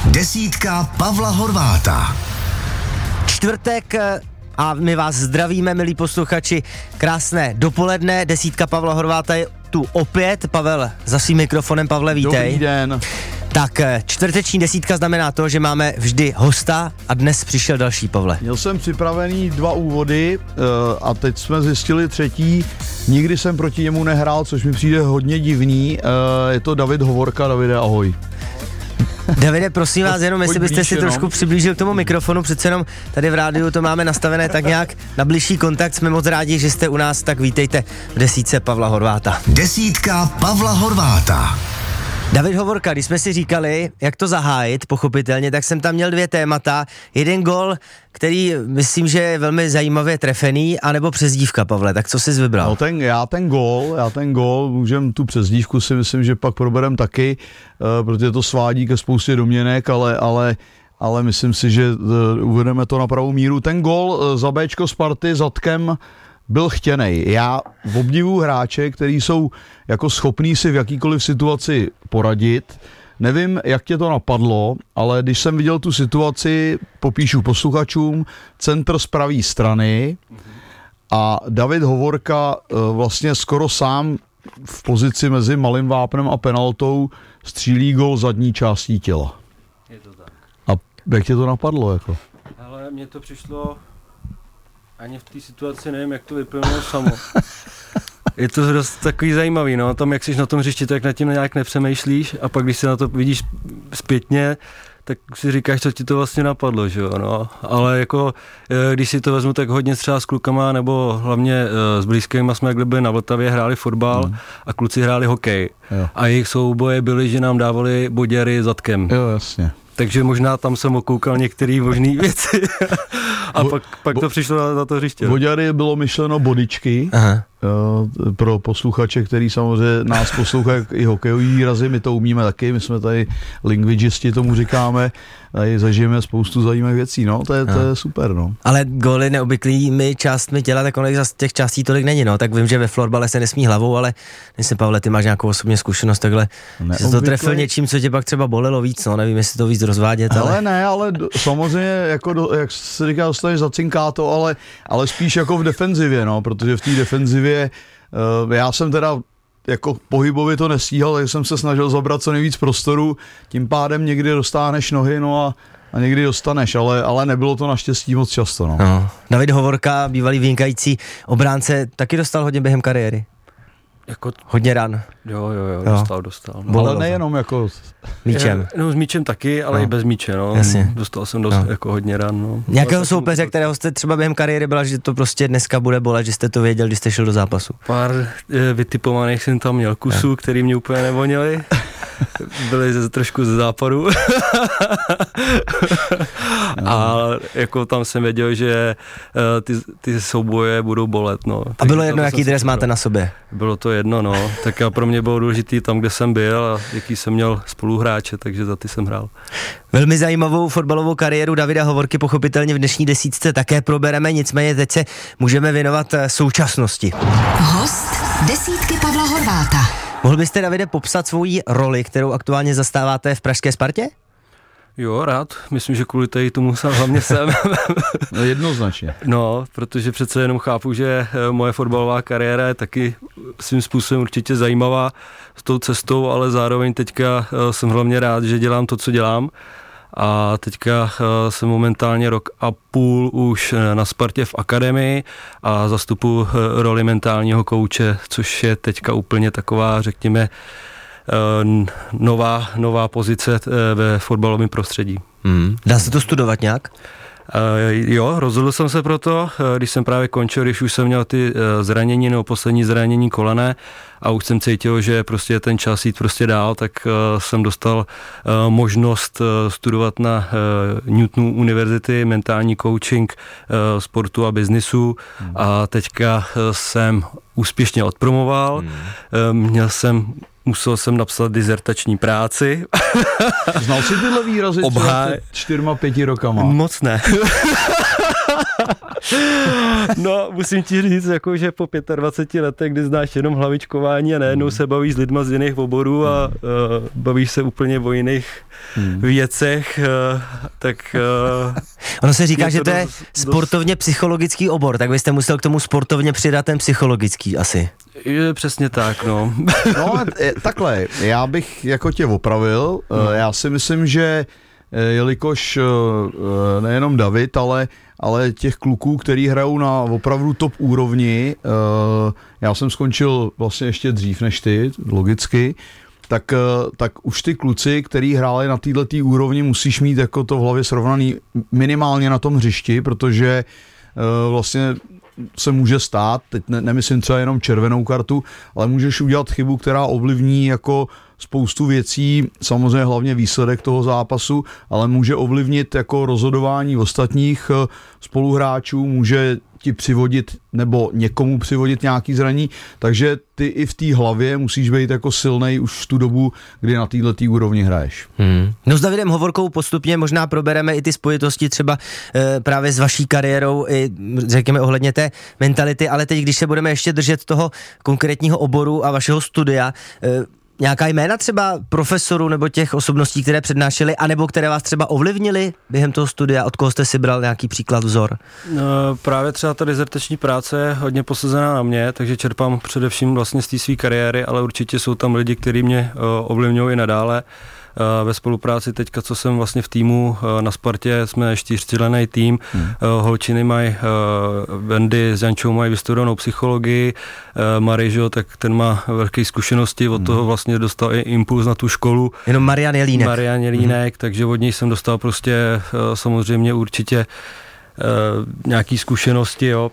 Desítka Pavla Horváta. Čtvrtek a my vás zdravíme, milí posluchači. Krásné dopoledne, desítka Pavla Horváta je tu opět. Pavel za svým mikrofonem. Pavle, vítej. Dobrý den. Tak čtvrteční desítka znamená to, že máme vždy hosta a dnes přišel další, Pavle. Měl jsem připravený 2 úvody a teď jsme zjistili třetí. Nikdy jsem proti němu nehrál, což mi přijde hodně divný. Je to David Hovorka. Davide, ahoj. Davide, prosím vás, jenom jestli byste si trošku přiblížil k tomu mikrofonu, přece jenom tady v rádiu to máme nastavené tak nějak na bližší kontakt, jsme moc rádi, že jste u nás, tak vítejte v desítce Pavla Horváta. Desítka Pavla Horváta. David Hovorka, když jsme si říkali, jak to zahájit, pochopitelně, tak jsem tam měl 2 témata. Jeden gol, který myslím, že je velmi zajímavě trefený, anebo přezdívka, Pavle, tak co jsi vybral? No já ten gol, můžem tu přezdívku si myslím, že pak proberem taky, protože to svádí ke spoustě domněnek, ale myslím si, že uvedeme to na pravou míru. Ten gol za Bčko Sparty zadkem byl chtěnej. Já obdivuju hráče, kteří jsou jako schopní si v jakýkoliv situaci poradit. Nevím, jak tě to napadlo, ale když jsem viděl tu situaci, popíšu posluchačům, centr z pravé strany a David Hovorka vlastně skoro sám v pozici mezi malým vápnem a penaltou střílí gol zadní částí těla. Je to tak. A jak tě to napadlo? Jako? Ale mně to přišlo, ani v té situaci nevím, jak to vyplynulo samo. Je to dost takový zajímavý, no, tam jak jsi na tom hřišti, tak nad tím nějak nepřemýšlíš a pak když se na to vidíš zpětně, tak si říkáš, co ti to vlastně napadlo, že jo, no. Ale jako, když si to vezmu, tak hodně třeba s klukama, nebo hlavně s blízkými jsme, jak byli na Vltavě, hráli fotbal a kluci hráli hokej. Jo. A jejich souboje byly, že nám dávali boděry zadkem. Jo, jasně. Takže možná tam jsem okoukal některé možné věci a pak to přišlo na to hřiště. Boďary bylo myšleno bodičky. Aha. Pro posluchače, který samozřejmě nás poslouchají i hokejový výrazy, my to umíme taky, my jsme tady lingvigisti, tomu říkáme, tady zažijeme spoustu zajímavých věcí, no, to je super, no. Ale góly neobvyklými částmi těla, tak ono z těch částí tolik není, no, tak vím, že ve florbale se nesmí hlavou, ale myslím, Pavle, ty máš nějakou osobní zkušenost takhle, jsi to trefil něčím, co tě pak třeba bolelo víc, no, nevím, jestli to víc rozvádět, ale... Ale samozřejmě, jako jak se říká, dostaneš zacinká to, ale spíš jako v defenzivě, no, protože v té defenzivě já jsem teda jako pohybově to nestíhal, takže jsem se snažil zabrat co nejvíc prostoru, tím pádem někdy dostáneš nohy, no a někdy dostaneš, ale nebylo to naštěstí moc často, no. David Hovorka, bývalý vynikající obránce, taky dostal hodně během kariéry. Jako hodně ran. Jo, dostal. No. Ale nejenom jako... Míčem. No s míčem taky, ale i bez míče, no. Jasně. Dostal jsem jako hodně ran, no. Nějakého soupeře, kterého jste třeba během kariéry byla, že to prostě dneska bude bolet, že jste to věděl, když jste šel do zápasu? Pár vytipovaných jsem tam měl kusů, který mě úplně nevonili. Byli trošku ze západu. A jako tam jsem věděl, že ty souboje budou bolet, no. A bylo jedno, jaký dres máte na sobě? Bylo to jedno, no. Tak a pro mě bylo důležitý tam, kde jsem byl a jaký jsem měl spoluhráče, takže za ty jsem hrál. Velmi zajímavou fotbalovou kariéru Davida Hovorky pochopitelně v dnešní desítce také probereme, nicméně teď se můžeme věnovat současnosti. Host desítky Pavla Horváta. Mohl byste, Davide, popsat svoji roli, kterou aktuálně zastáváte v pražské Spartě? Jo, rád. Myslím, že kvůli tomu hlavně jsem. No, jednoznačně. No, protože přece jenom chápu, že moje fotbalová kariéra je taky svým způsobem určitě zajímavá s tou cestou, ale zároveň teďka jsem hlavně rád, že dělám to, co dělám. A teďka jsem momentálně 1,5 roku už na Spartě v akademii a zastupuji roli mentálního kouče, což je teďka úplně taková, řekněme, nová pozice ve fotbalovém prostředí. Dá se to studovat nějak? Jo, rozhodl jsem se pro to, když jsem právě končil, když už jsem měl ty zranění nebo poslední zranění kolene a už jsem cítil, že prostě je ten čas jít prostě dál, tak jsem dostal možnost studovat na Newtonu univerzity mentální coaching sportu a biznisu a teďka jsem úspěšně odpromoval, musel jsem napsat dizertační práci. Znal jsi tyhle výrazy před 4-5 rokama? Moc ne. No, musím ti říct, jako, že po 25 letech, kdy znáš jenom hlavičkování a najednou se bavíš s lidma z jiných oborů a bavíš se úplně o jiných věcech, tak... Ono se říká, že to je sportovně psychologický obor, tak byste musel k tomu sportovně přidat ten psychologický asi. Je přesně tak, no. No, takhle, já bych jako tě opravil, já si myslím, že jelikož nejenom David, ale těch kluků, který hrajou na opravdu top úrovni, já jsem skončil vlastně ještě dřív než ty, logicky, tak už ty kluci, který hráli na této úrovni, musíš mít jako to v hlavě srovnaný minimálně na tom hřišti, protože vlastně se může stát, teď nemyslím třeba jenom červenou kartu, ale můžeš udělat chybu, která ovlivní jako spoustu věcí, samozřejmě hlavně výsledek toho zápasu, ale může ovlivnit jako rozhodování ostatních spoluhráčů, může ti přivodit nebo někomu přivodit nějaký zranění, takže ty i v té hlavě musíš být jako silnej už v tu dobu, kdy na této úrovni hraješ. No s Davidem Hovorkou postupně možná probereme i ty spojitosti třeba právě s vaší kariérou i řekněme ohledně té mentality, ale teď když se budeme ještě držet toho konkrétního oboru a vašeho studia, nějaká jména třeba profesorů nebo těch osobností, které přednášely, anebo které vás třeba ovlivnily během toho studia, od koho jste si bral nějaký příklad, vzor? No, právě třeba ta dizertační práce je hodně posazená na mě, takže čerpám především vlastně z té své kariéry, ale určitě jsou tam lidi, kteří mě ovlivňují i nadále. Ve spolupráci teďka, co jsem vlastně v týmu na Spartě, jsme 4členný tým, holčiny mají, Wendy s Jančou mají vystudovanou psychologii, Marižo, tak ten má velké zkušenosti, od toho vlastně dostal i impuls na tu školu. Jenom Marian Jelínek. Takže od něj jsem dostal prostě samozřejmě určitě nějaký zkušenosti, jo.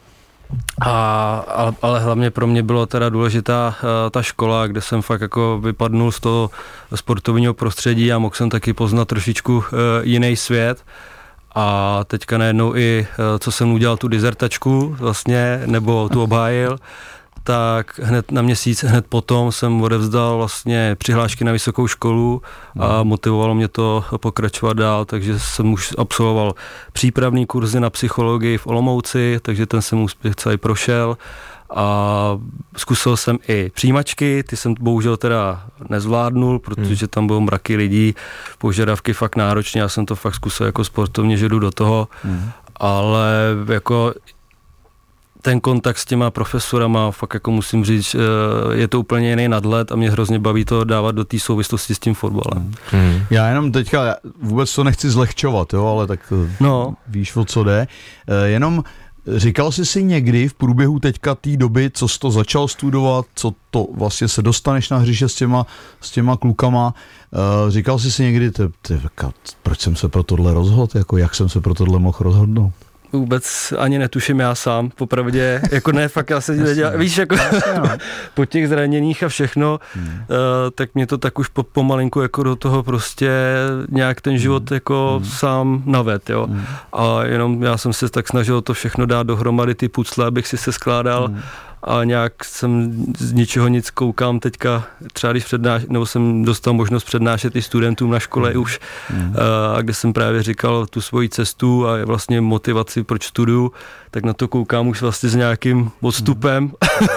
Ale hlavně pro mě bylo teda důležitá ta škola, kde jsem fakt jako vypadnul z toho sportovního prostředí a mohl jsem taky poznat trošičku jiný svět. A teďka najednou i, co jsem udělal tu dizertačku vlastně, nebo tu obhájil, tak hned na měsíc, hned potom jsem odevzdal vlastně přihlášky na vysokou školu a motivovalo mě to pokračovat dál, takže jsem už absolvoval přípravný kurzy na psychologii v Olomouci, takže ten jsem úspěch celý prošel a zkusil jsem i přijímačky, ty jsem bohužel teda nezvládnul, protože tam bylo mraky lidí, požadavky fakt náročně, já jsem to fakt zkusil jako sportovně, že jdu do toho, ale jako ten kontakt s těma profesorama, fakt jako musím říct, je to úplně jiný nadhled a mě hrozně baví to dávat do té souvislosti s tím fotbalem. Já jenom teďka vůbec to nechci zlehčovat, jo, ale tak víš, o co jde. Jenom říkal jsi si někdy v průběhu teďka té doby, co jsi to začal studovat, co to vlastně se dostaneš na hřiště s těma klukama, říkal jsi si někdy, proč jsem se pro tohle rozhodl, jako jak jsem se pro tohle mohl rozhodnout? Vůbec ani netuším já sám, popravdě, jako ne, fakt já se nedělám, víš, jako po těch zraněních a všechno, tak mě to tak už pomalinku jako do toho prostě nějak ten život jako sám naved, jo. A jenom já jsem se tak snažil to všechno dát dohromady, ty pucle, abych si se skládal a nějak jsem z ničeho nic koukám teďka, třeba když nebo jsem dostal možnost přednášet i studentům na škole už, a kde jsem právě říkal tu svoji cestu a vlastně motivaci, proč studuju, tak na to koukám už vlastně s nějakým odstupem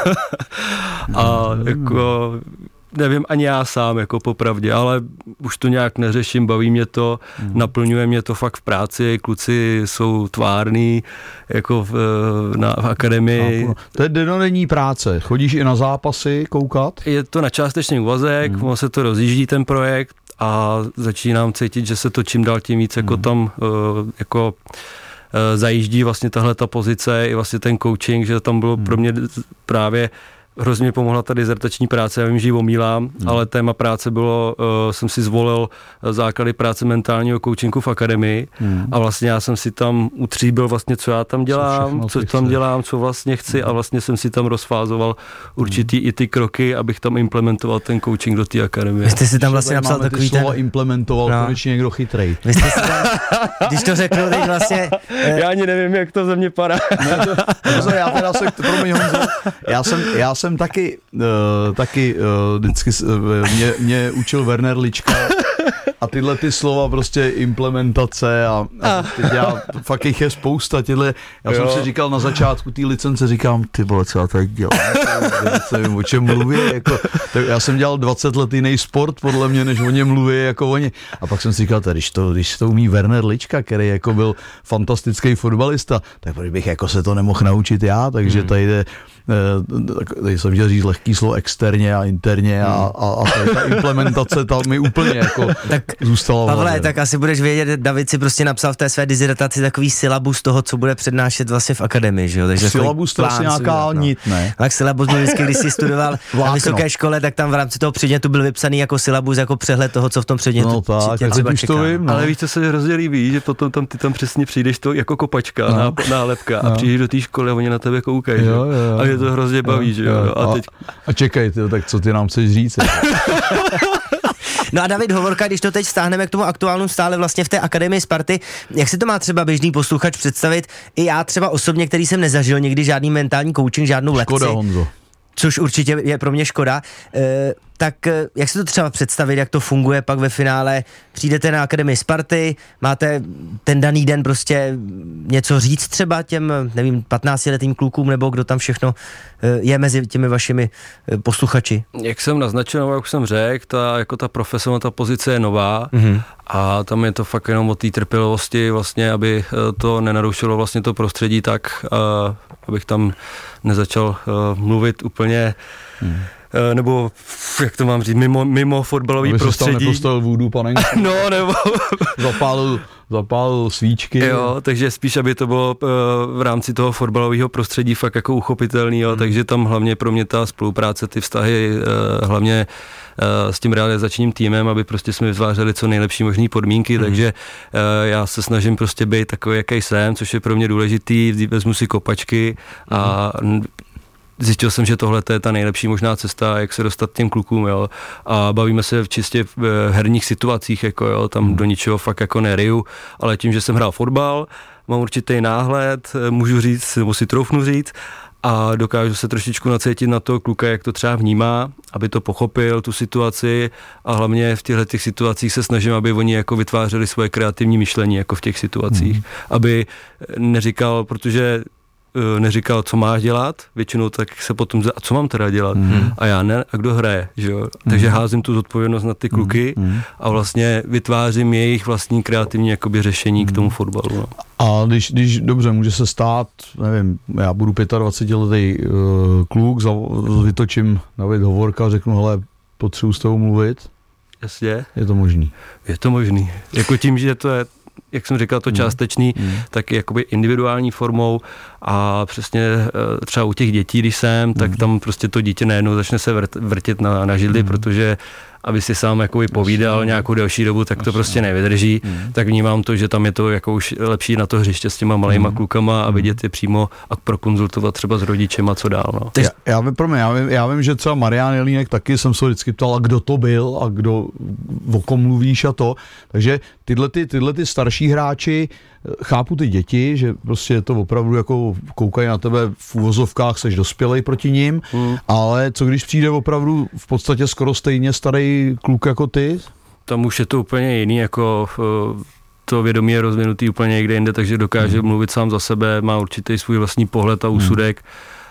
a jako nevím ani já sám, jako popravdě, ale už to nějak neřeším, baví mě to, naplňuje mě to fakt v práci, kluci jsou tvární, jako v akademii. To je denodenní práce, chodíš i na zápasy koukat? Je to na částečný úvazek, ono se to rozjíždí ten projekt a začínám cítit, že se to čím dál tím víc jako tam jako zajíždí vlastně tahle ta pozice i vlastně ten coaching, že tam bylo pro mě právě hrozně pomohla ta dizertační práce, já vím, že ji omílám, ale téma práce bylo, jsem si zvolil základy práce mentálního coachingu v akademii a vlastně já jsem si tam utříbil vlastně, co já tam dělám, co tam dělám, co vlastně chci a vlastně jsem si tam rozfázoval určitý i ty kroky, abych tam implementoval ten coaching do té akademie. Vy jste si tam vlastně napsal takový ten... implementoval, konečně někdo chytrej. Vy jste si tam, když to řeknu teď vlastně... Já ani nevím, jak to ze mě padá. Já teda se, promiň Honzo, já jsem taky vždycky mě učil Werner Lička A tyhle ty slova prostě implementace a teď fakt jich je spousta. Já jsem si říkal na začátku té licence, říkám, ty vole, co já tady dělám? Nevím, o čem mluví. Jako, já jsem dělal 20 let jiný sport, podle mě, než o něm mluví, jako oni. A pak jsem si říkal, když to umí Werner Lička, který jako byl fantastický fotbalista, tak proč bych jako se to nemohl naučit já, takže tady jsem chtěl říct lehký slovo externě a interně a ta implementace tam mi úplně jako tak, zůstala. Pavle, tak asi budeš vědět, David si prostě napsal v té své dizertaci takový syllabus toho, co bude přednášet vlastně v akademii, že jo? Takže syllabus to asi nějaká nit, ne? Tak syllabus byl vždycky, když jsi studoval na vysoké škole, tak tam v rámci toho předmětu byl vypsaný jako syllabus, jako přehled toho, co v tom předmětu. No tak, teď už to vím, no. Ale víš, co se hrozně líbí, že potom ty tam přesně přijdeš to jako kopačka, nálepka a přijdeš do té školy a oni na tebe koukají. A je to hrozně baví, že jo. A čekej, tak co ty nám chceš říct? No a David Hovorka, když to teď vztáhneme k tomu aktuálnu stále vlastně v té Akademii Sparty, jak si to má třeba běžný posluchač představit? I já třeba osobně, který jsem nezažil nikdy žádný mentální coaching, žádnou lekci. Škoda, Honzo. Což určitě je pro mě škoda. Tak jak si to třeba představit, jak to funguje pak ve finále? Přijdete na Akademii Sparty, máte ten daný den prostě něco říct třeba těm, nevím, 15letým klukům, nebo kdo tam všechno je mezi těmi vašimi posluchači? Jak jsem naznačil, jak jsem řekl, ta profesionální ta pozice je nová a tam je to fakt jenom o té trpělivosti vlastně, aby to nenarušilo vlastně to prostředí tak, abych tam nezačal mluvit úplně nebo jak to mám říct, mimo fotbalový prostředí. Aby nepostavil vůdu panenku. No, nebo zapálil svíčky. Jo, takže spíš, aby to bylo v rámci toho fotbalového prostředí fakt jako uchopitelný, jo, takže tam hlavně pro mě ta spolupráce, ty vztahy, hlavně s tím realizačním týmem, aby prostě jsme vytvářeli co nejlepší možné podmínky, takže já se snažím prostě být takový, jaký jsem, což je pro mě důležitý, vezmu si kopačky a zjistil jsem, že tohle je ta nejlepší možná cesta, jak se dostat těm klukům, jo. A bavíme se čistě v herních situacích, jako jo, tam do ničeho fakt jako neriju, ale tím, že jsem hrál fotbal, mám určitý náhled, můžu říct, nebo si troufnu říct, a dokážu se trošičku nacítit na toho kluka, jak to třeba vnímá, aby to pochopil, tu situaci, a hlavně v těchto těch situacích se snažím, aby oni jako vytvářeli svoje kreativní myšlení jako v těch situacích, aby neříkal, neříkal, co máš dělat, většinou tak se potom, a co mám teda dělat, a já ne, a kdo hraje, že jo, takže házím tu zodpovědnost na ty kluky a vlastně vytvářím jejich vlastní kreativní jakoby řešení k tomu fotbalu. No. A když dobře, může se stát, nevím, já budu 25letý kluk, vytočím David Hovorka, řeknu, hele, potřebuji s tebou mluvit. Jasně. Je to možný? Je to možný. Jako tím, že to je, jak jsem říkal, to částečný, tak jakoby individuální formou a přesně třeba u těch dětí, když jsem, tak tam prostě to dítě najednou začne se vrtět na židli, protože aby si sám jakoby povídal nějakou delší dobu, tak to prostě nevydrží, tak vnímám to, že tam je to jako už lepší na to hřiště s těma malejma klukama a vidět je přímo a prokonzultovat třeba s rodičema, co dál. No. Já vím, že třeba Marián Jelínek taky jsem se vždycky ptal, a kdo to byl a kdo, o kom mluvíš a to, takže tyhle ty starší hráči, chápu ty děti, že prostě to opravdu jako koukají na tebe v uvozovkách, seš dospělej proti nim, ale co když přijde opravdu v podstatě skoro stejně starý kluk jako ty? Tam už je to úplně jiný, jako to vědomí je rozvinutý úplně někde jinde, takže dokáže mluvit sám za sebe, má určitý svůj vlastní pohled a úsudek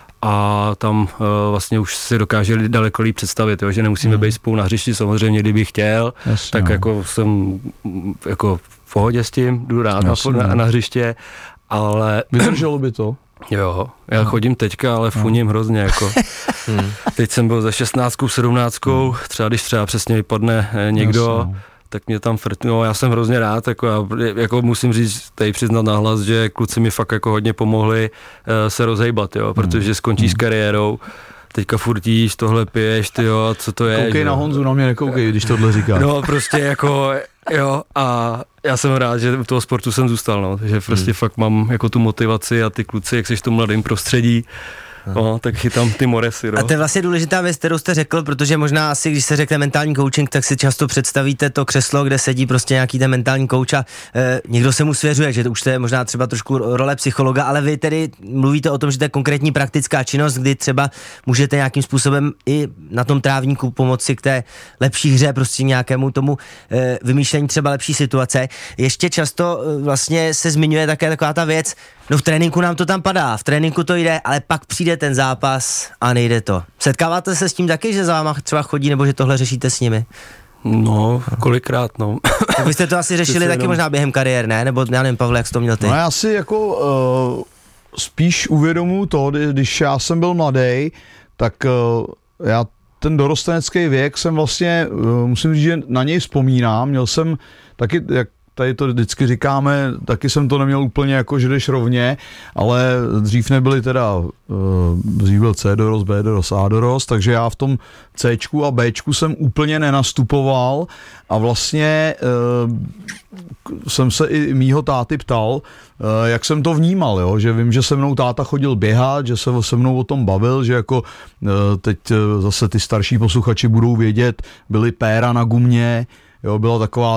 a tam vlastně už si dokáže daleko líp představit, jo, že nemusíme být spolu na hřišti, samozřejmě kdyby chtěl, tak jako jsem jako v pohodě s tím, jdu rád na hřiště, ale... Vydrželo by to? Jo, já chodím teďka, ale funím hrozně, jako. Teď jsem byl za 16, 17, třeba když třeba přesně vypadne někdo, tak mě tam frtnulo, já jsem hrozně rád, jako musím říct, tady přiznat nahlas, že kluci mi fakt jako hodně pomohli se rozhejbat, jo, protože skončíš s kariérou, teďka furtíš, tohle piješ, tyjo, a co to je? Koukej na Honzu, na mě nekoukej, když tohle říkáš. No prostě jako, jo, a já jsem rád, že u toho sportu jsem zůstal, no, takže prostě fakt mám jako tu motivaci a ty kluci, jak jsi v tom mladém prostředí, No, tak chytám ty moresy, no. A to je vlastně důležitá věc, kterou jste řekl, protože možná asi, když se řekne mentální coaching, tak si často představíte to křeslo, kde sedí prostě nějaký ten mentální coach a někdo se mu svěřuje, že to už to je možná třeba trošku role psychologa, ale vy tedy mluvíte o tom, že to je konkrétní praktická činnost, kdy třeba můžete nějakým způsobem i na tom trávníku pomoci k té lepší hře, prostě nějakému tomu vymýšlení třeba lepší situace. Ještě často vlastně se zmiňuje také taková ta věc, no v tréninku nám to tam padá, v tréninku to jde, ale pak přijde ten zápas a nejde to. Setkáváte se s tím taky, že za váma třeba chodí, nebo že tohle řešíte s nimi? No, kolikrát, no. Tak vy jste to asi řešili taky možná během kariér, ne? Nebo já nevím, Pavle, jak jsi to měl ty? No já si jako spíš uvědomuji to, když já jsem byl mladý, tak já ten dorostenecký věk jsem vlastně, musím říct, že na něj vzpomínám, měl jsem taky, jak tady to vždycky říkáme, taky jsem to neměl úplně jako, že jdeš rovně, ale dřív nebyly teda, dřív byl C dorost, B dorost, A dorost, takže já v tom Cčku a Bčku jsem úplně nenastupoval a vlastně jsem se i mýho táty ptal, jak jsem to vnímal, jo? Že vím, že se mnou táta chodil běhat, že se mnou o tom bavil, že jako teď zase ty starší posluchači budou vědět, byly péra na gumě, jo, byla taková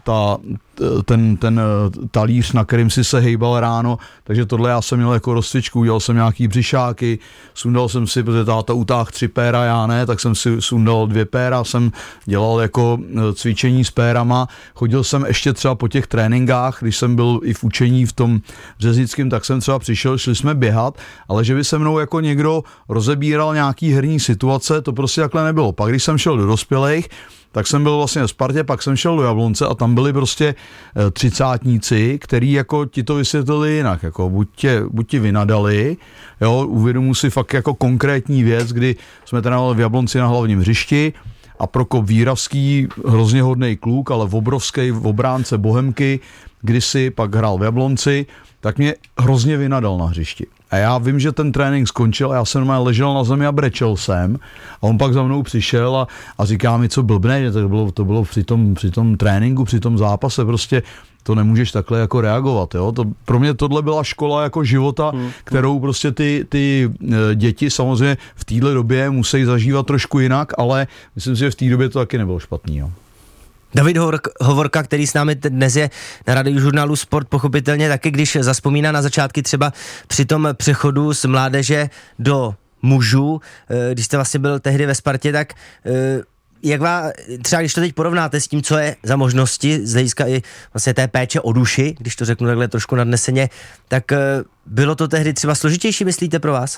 ten talíř, na kterým si se hejbal ráno, takže tohle já jsem měl jako rozcvičku, udělal jsem nějaký břišáky, sundal jsem si, protože táta utáhl 3 péra, já ne, tak jsem si sundal 2 péra, jsem dělal jako cvičení s pérama, chodil jsem ještě třeba po těch tréninkách, když jsem byl i v učení v tom Řeznickém, tak jsem třeba přišel, šli jsme běhat, ale že by se mnou jako někdo rozebíral nějaký herní situace, to prostě takhle nebylo. Pak když jsem šel do dospělých, tak jsem byl vlastně v Spartě, pak jsem šel do Jablonce a tam byli prostě třicátníci, který jako ti to vysvětlili jinak, jako buď ti vynadali, jo, uvědomuji si fakt jako konkrétní věc, kdy jsme trénovali v Jablonci na hlavním hřišti a Prokop Víravský, hrozně hodnej kluk, ale obrovský v obránce Bohemky, kdysi pak hrál v Jablonci, tak mě hrozně vynadal na hřišti. A já vím, že ten trénink skončil a já jsem normálně ležel na zemi a brečel jsem a on pak za mnou přišel a říká mi, co blbne, že to bylo při tom tréninku, při tom zápase, prostě to nemůžeš takhle jako reagovat, jo. Pro mě tohle byla škola jako života, kterou prostě ty děti samozřejmě v téhle době musí zažívat trošku jinak, ale myslím si, že v té době to taky nebylo špatný, jo. David Hovorka, který s námi dnes je na Radiožurnálu Sport, pochopitelně taky, když zazpomíná na začátky třeba při tom přechodu z mládeže do mužů, když jste vlastně byl tehdy ve Spartě, tak jak třeba když to teď porovnáte s tím, co je za možnosti z hlediska i vlastně té péče o duši, když to řeknu takhle trošku nadneseně, tak bylo to tehdy třeba složitější, myslíte, pro vás?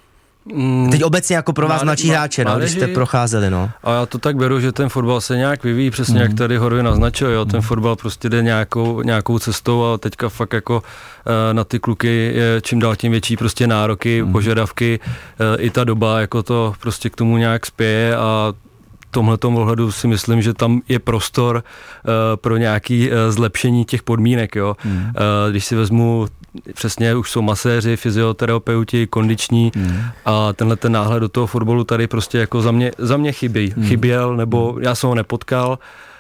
Teď obecně jako pro vás mladší hráče, no, když jste procházeli, no. A já to tak beru, že ten fotbal se nějak vyvíjí, přesně jak tady Horvin naznačil, jo, ten fotbal prostě jde nějakou cestou a teďka fakt jako na ty kluky je čím dál tím větší prostě nároky, požadavky, i ta doba jako to prostě k tomu nějak spěje a v tomhletom ohledu si myslím, že tam je prostor pro nějaké zlepšení těch podmínek, jo. Když si vezmu, přesně už jsou maséři, fyzioterapeuti, kondiční a tenhle ten náhled do toho fotbalu tady prostě jako za mě chyběl, nebo já jsem ho nepotkal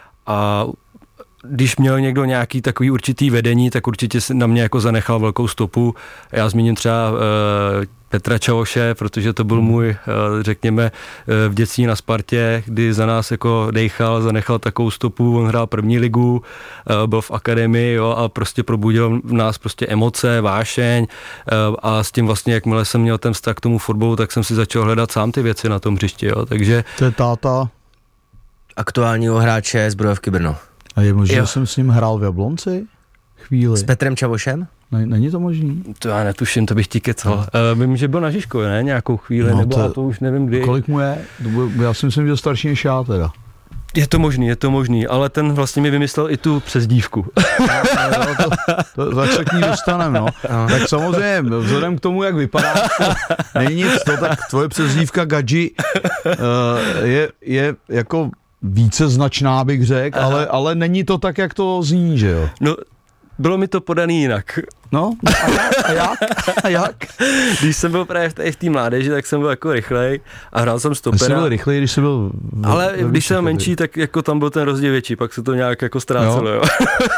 a když měl někdo nějaký takový určitý vedení, tak určitě na mě jako zanechal velkou stopu. Já zmíním třeba Petra Čavoše, protože to byl můj, řekněme, v dětství na Spartě, kdy za nás jako dejchal, zanechal takovou stopu, on hrál první ligu, byl v akademii, jo, a prostě probudil v nás prostě emoce, vášeň a s tím vlastně, jakmile jsem měl ten vztah k tomu fotbalu, tak jsem si začal hledat sám ty věci na tom hřišti, jo, takže... To je táta aktuálního hráče Zbrojovky Brno. A je možné, že jsem s ním hrál v Jablonci? Chvíli. S Petrem Čavošem? Není to možný? To já netuším, to bych ti kecal. Vím, že byl na Žižkově, ne? Nějakou chvíli, nebo to už nevím kdy. Kolik mu je? Já si myslím, že je starší než já teda. Je to možný, ale ten vlastně mi vymyslel i tu přezdívku. Tak se k ní dostaneme, no. Tak samozřejmě, vzhledem k tomu, jak vypadá, není nic, tak tvoje přezdívka Gadži je jako více značná, bych řekl, ale není to tak, jak to zní, že jo? No, bylo mi to podaný jinak. No, a jak? Když jsem byl právě v té mládeži, tak jsem byl jako rychlej a hrál jsem stopera. Jsi byl rychlej, když jsi byl... Ale když jsem menší, tak jako tam byl ten rozdíl větší, pak se to nějak jako ztrácelo, jo.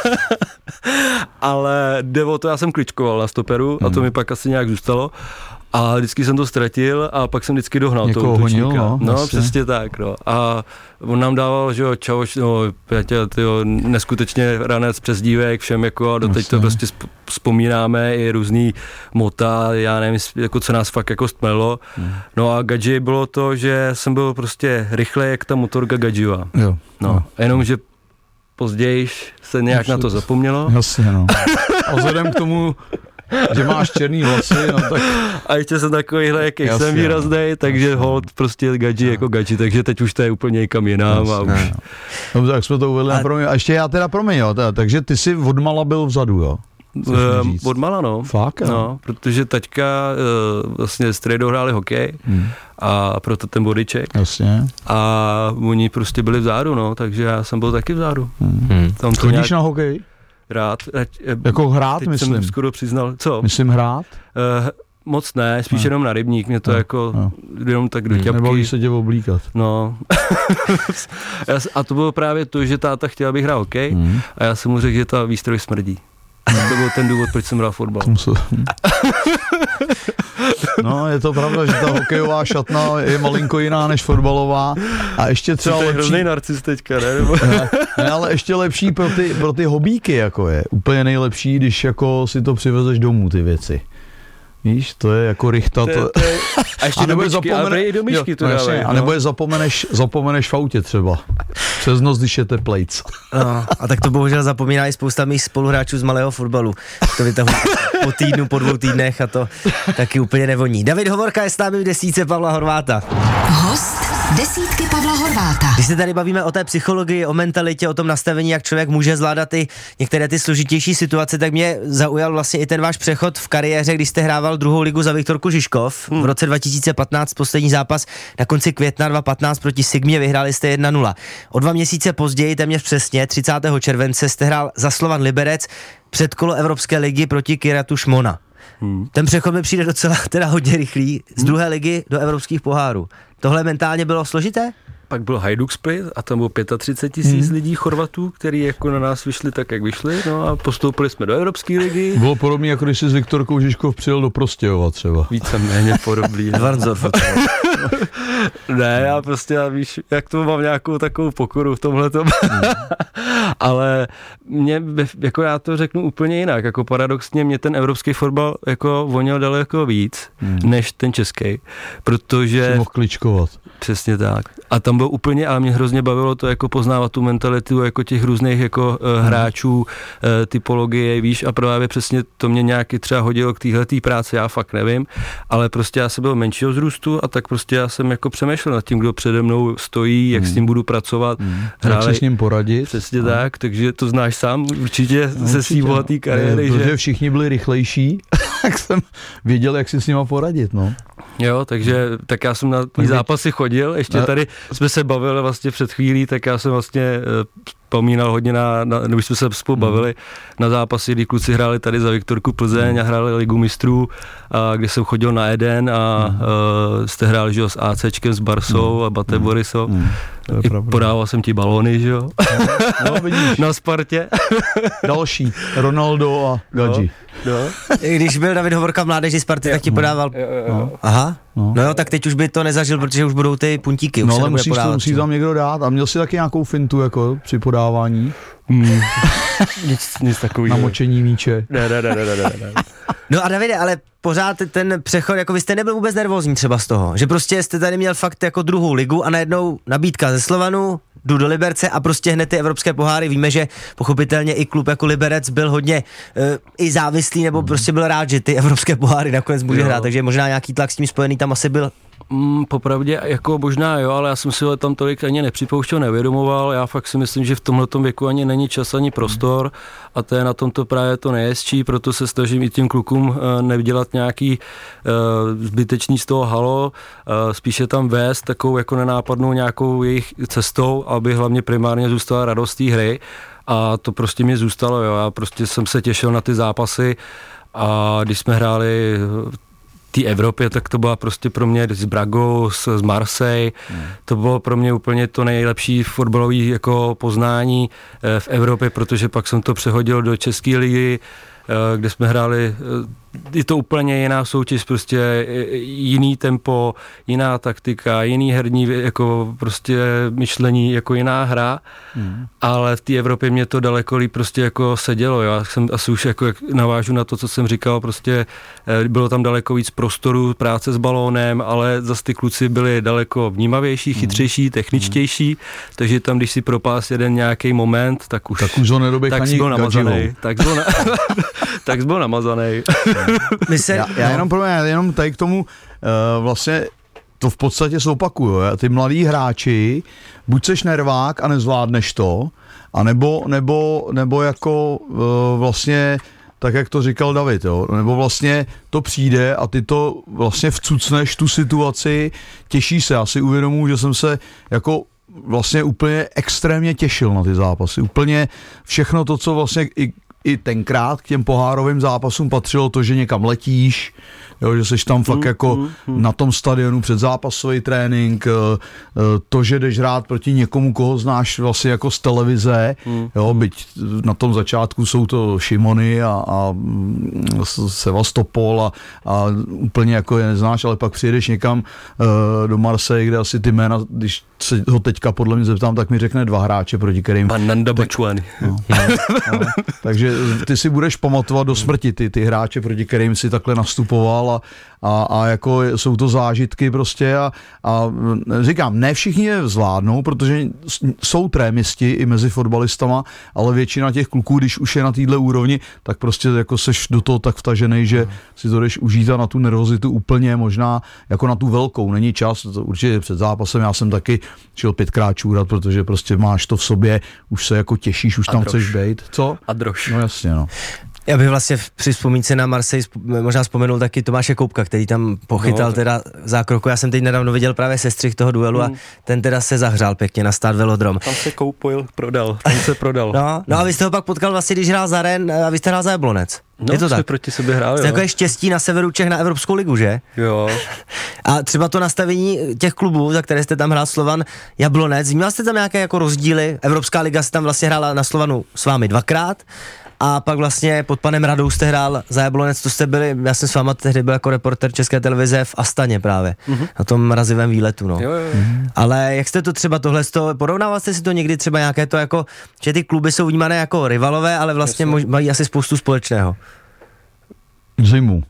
Ale jde o to, já jsem kličkoval na stoperu a to mi pak asi nějak zůstalo. A vždycky jsem to ztratil a pak jsem vždycky dohnal toho útočníka. No, přesně tak, no. A on nám dával, že jo, čau, no, Péťa, tyjo, neskutečně ranec přezdívek všem, jako a doteď to prostě vzpomínáme, i různý mota, já nevím, jako co nás fakt jako stmelilo. No a Gadži bylo to, že jsem byl prostě rychlej, jak ta motorka Gadživa. No, jenom, že později se nějak na to zapomnělo. Jasně, no. A vzhledem k tomu, že máš černý vlasy, no tak... A ještě jsem takovýhle, jaký jsem výraznej, takže hold prostě Gadži jako Gadži, takže teď už to je úplně někam jinam a už... Dobře, tak jsme to uvedli na proměň. A ještě já teda promiň, jo, takže ty jsi odmala byl vzadu, jo? Odmala, no. Fakt, jo? No, protože taťka vlastně s Trejdou hráli hokej a proto ten bodyček. Jasně. A oni prostě byli vzadu, no, takže já jsem byl taky vzadu. Chodíš na hokej? Rád. Jako hrát, teď myslím. Jsem skoro přiznal. Co? Myslím hrát? Moc ne, spíš jenom na rybník, mě to jako jenom tak do ťapky. Nebaví se tě oblíkat. No. A to bylo právě to, že táta chtěla, abych hrál hokej a já jsem mu řekl, že ta výstroj smrdí. To byl ten důvod, proč jsem hrál fotbal. No, je to pravda, že ta hokejová šatna je malinko jiná než fotbalová a ještě třeba lepší. To je hrozný narcis teďka, ne, ale ještě lepší pro ty hobíky, jako je. Úplně nejlepší, když jako si to přivezeš domů, ty věci. Víš, to je jako rychta. A ještě do myšky to dávají. A nebo je zapomeneš v autě třeba. Přes noc, když je teplejc. No, a tak to bohužel zapomíná i spousta mých spoluhráčů z malého fotbalu. To vytahují po týdnu, po 2 týdnech a to taky úplně nevoní. David Hovorka je s námi v desítce Pavla Horváta. Host desítky Pavla Horváta. Když se tady bavíme o té psychologii, o mentalitě, o tom nastavení, jak člověk může zvládat i některé ty složitější situace, tak mě zaujal vlastně i ten váš přechod v kariéře, když jste hrával 2. ligu za Viktorku Žižkov. V roce 2015 poslední zápas na konci května 2015 proti Sigmě vyhráli jste 1-0. O 2 měsíce později, téměř přesně, 30. července jste hrál za Slovan Liberec předkolo Evropské ligy proti Kiratu Šmona. Ten přechod mi přijde docela teda hodně rychlý z 2. ligy do evropských pohárů. Tohle mentálně bylo složité? Pak byl Hajduk Split a tam bylo 35 000 lidí Chorvatů, kteří jako na nás vyšli tak, jak vyšli, no a postoupili jsme do Evropské ligy. Bylo podobně, jako když jsi s Viktorkou Žižkov přijel do Prostějova třeba. Víceméně podobný. Ne, já prostě, víš, jak to mám nějakou takovou pokoru v tomhletom. Ale jako já to řeknu úplně jinak, jako paradoxně mě ten evropský fotbal jako voněl daleko víc, než ten český, protože... Jsi mohl kličkovat. Přesně tak. A tam byl úplně, ale mě hrozně bavilo to jako poznávat tu mentalitu jako těch různých jako hráčů, typologie, víš, a právě přesně to mě nějaký třeba hodilo k téhletý práci, já fakt nevím, ale prostě já jsem byl menšího vzrůstu a tak prostě já jsem jako přemýšlel nad tím, kdo přede mnou stojí, jak s ním budu pracovat. Jak se s ním poradit. Přesně tak, takže to znáš sám určitě ze svý bohatý kariéry. Protože všichni byli rychlejší, tak jsem věděl, jak si s nima poradit, no. Jo, takže tak já jsem na ty zápasy chodil, ještě tady jsme se bavili vlastně před chvílí, tak já jsem vlastně vzpomínal hodně nebo jsme se spolu bavili na zápasy, kdy kluci hráli tady za Viktorku Plzeň a hráli Ligu mistrů, a kde jsem chodil na Eden a jste hráli, že jo, s ACčkem, s Barsou a Bate Borisov. Podával jsem ti balóny, že jo? No, vidíš. Na Spartě. Další, Ronaldo a Gadži. No. Když byl David Hovorka v mládeži Sparty, tak ti podával. No. Aha. No jo, tak teď už by to nezažil, protože už budou ty puntíky. Už no ale musí tam někdo dát. A měl jsi taky nějakou fintu jako při podávání? Nic takového. Namočení míče. Ne. No a Davide, ale pořád ten přechod, jako vy jste nebyl vůbec nervózní třeba z toho, že prostě jste tady měl fakt jako 2. ligu a najednou nabídka ze Slovanu, jdu do Liberce a prostě hned ty evropské poháry. Víme, že pochopitelně i klub jako Liberec byl hodně i závislý, nebo prostě byl rád, že ty evropské poháry nakonec může hrát, takže možná nějaký tlak s tím spojený tam asi byl. Popravdě jako možná jo, ale já jsem si ho tam tolik ani nepřipouštěl, nevědomoval. Já fakt si myslím, že v tomhletom věku ani není čas, ani prostor a to je na tomto právě to nejhezčí, proto se snažím i těm klukům nedělat nějaký zbytečný z toho halo, spíše tam vést takovou jako nenápadnou nějakou jejich cestou, aby hlavně primárně zůstala radost té hry a to prostě mě zůstalo, jo. Já prostě jsem se těšil na ty zápasy a když jsme hráli té Evropě, tak to byla prostě pro mě s Bragou, z Marseille, to bylo pro mě úplně to nejlepší fotbalové jako poznání v Evropě, protože pak jsem to přehodil do České ligy, kde jsme hráli je to úplně jiná soutěž, prostě jiný tempo, jiná taktika, jiný herní jako prostě myšlení, jako jiná hra, ale v té Evropě mě to daleko líp prostě jako sedělo, já jsem asi už jako navážu na to, co jsem říkal, prostě bylo tam daleko víc prostoru, práce s balónem, ale zase ty kluci byli daleko vnímavější, chytřejší, techničtější, takže tam, když si propás jeden nějaký moment, tak už ho nedoběh ani byl namazaný. Tak byl namazaný. Já jenom tady k tomu vlastně to v podstatě se opakuju. Ty mladí hráči, buď seš nervák a nezvládneš to, nebo jako vlastně tak, jak to říkal David, jo? Nebo vlastně to přijde a ty to vlastně vcucneš tu situaci, těšíš se. Já si uvědomuji, že jsem se jako vlastně úplně extrémně těšil na ty zápasy. Úplně všechno to, co vlastně i tenkrát k těm pohárovým zápasům patřilo to, že někam letíš, jo, že seš tam fakt jako na tom stadionu předzápasový trénink, to, že jdeš hrát proti někomu, koho znáš vlastně jako z televize, jo, byť na tom začátku jsou to Šimony a Sevastopol a úplně jako je neznáš, ale pak přijedeš někam do Marseille, kde asi ty jména, když se ho teďka podle mě zeptám, tak mi řekne 2 hráče, proti kterým... Nanda Bačuani. No. Takže ty si budeš pamatovat do smrti ty hráče, proti kterým si takhle nastupoval a jako jsou to zážitky prostě a říkám, ne všichni je zvládnou, protože jsou trémisti i mezi fotbalistama, ale většina těch kluků, když už je na téhle úrovni, tak prostě jako seš do toho tak vtažený, že si to jdeš užít a na tu nervozitu úplně možná jako na tu velkou, není čas, to určitě před zápasem, já jsem taky šel 5krát čůrat, protože prostě máš to v sobě, už se jako těšíš, už tam chceš být. Co? A drož. No jasně, no. Já bych vlastně při vzpomínce na Marseille možná vzpomenul taky Tomáše Koupka, který tam pochytal teda zákroku. Já jsem teď nedávno viděl právě sestřih toho duelu a ten teda se zahřál pěkně na Stade Velodrom. Tam se Koupil prodal. No a vy jste ho pak potkal vlastně, když hrál za Rennes a vy jste hrál za Jablonec. No, je to tak? Proti sobě hrál, jo. Takové štěstí na severu Čech na Evropskou ligu, že? Jo. A třeba to nastavení těch klubů, za které jste tam hrál, Slovan, Jablonec, vnímal jste tam nějaké jako rozdíly? Evropská liga se tam vlastně hrála na Slovanu s vámi 2krát. A pak vlastně pod panem Radou jste hrál za Jablonec, to jste byli, já jsem s váma tehdy byl jako reporter České televize v Astaně právě, na tom mrazivém výletu, no. Jo. Ale jak jste to třeba tohle, porovnával jste si to někdy třeba nějaké to jako, že ty kluby jsou vnímané jako rivalové, ale vlastně mají asi spoustu společného. Zimu.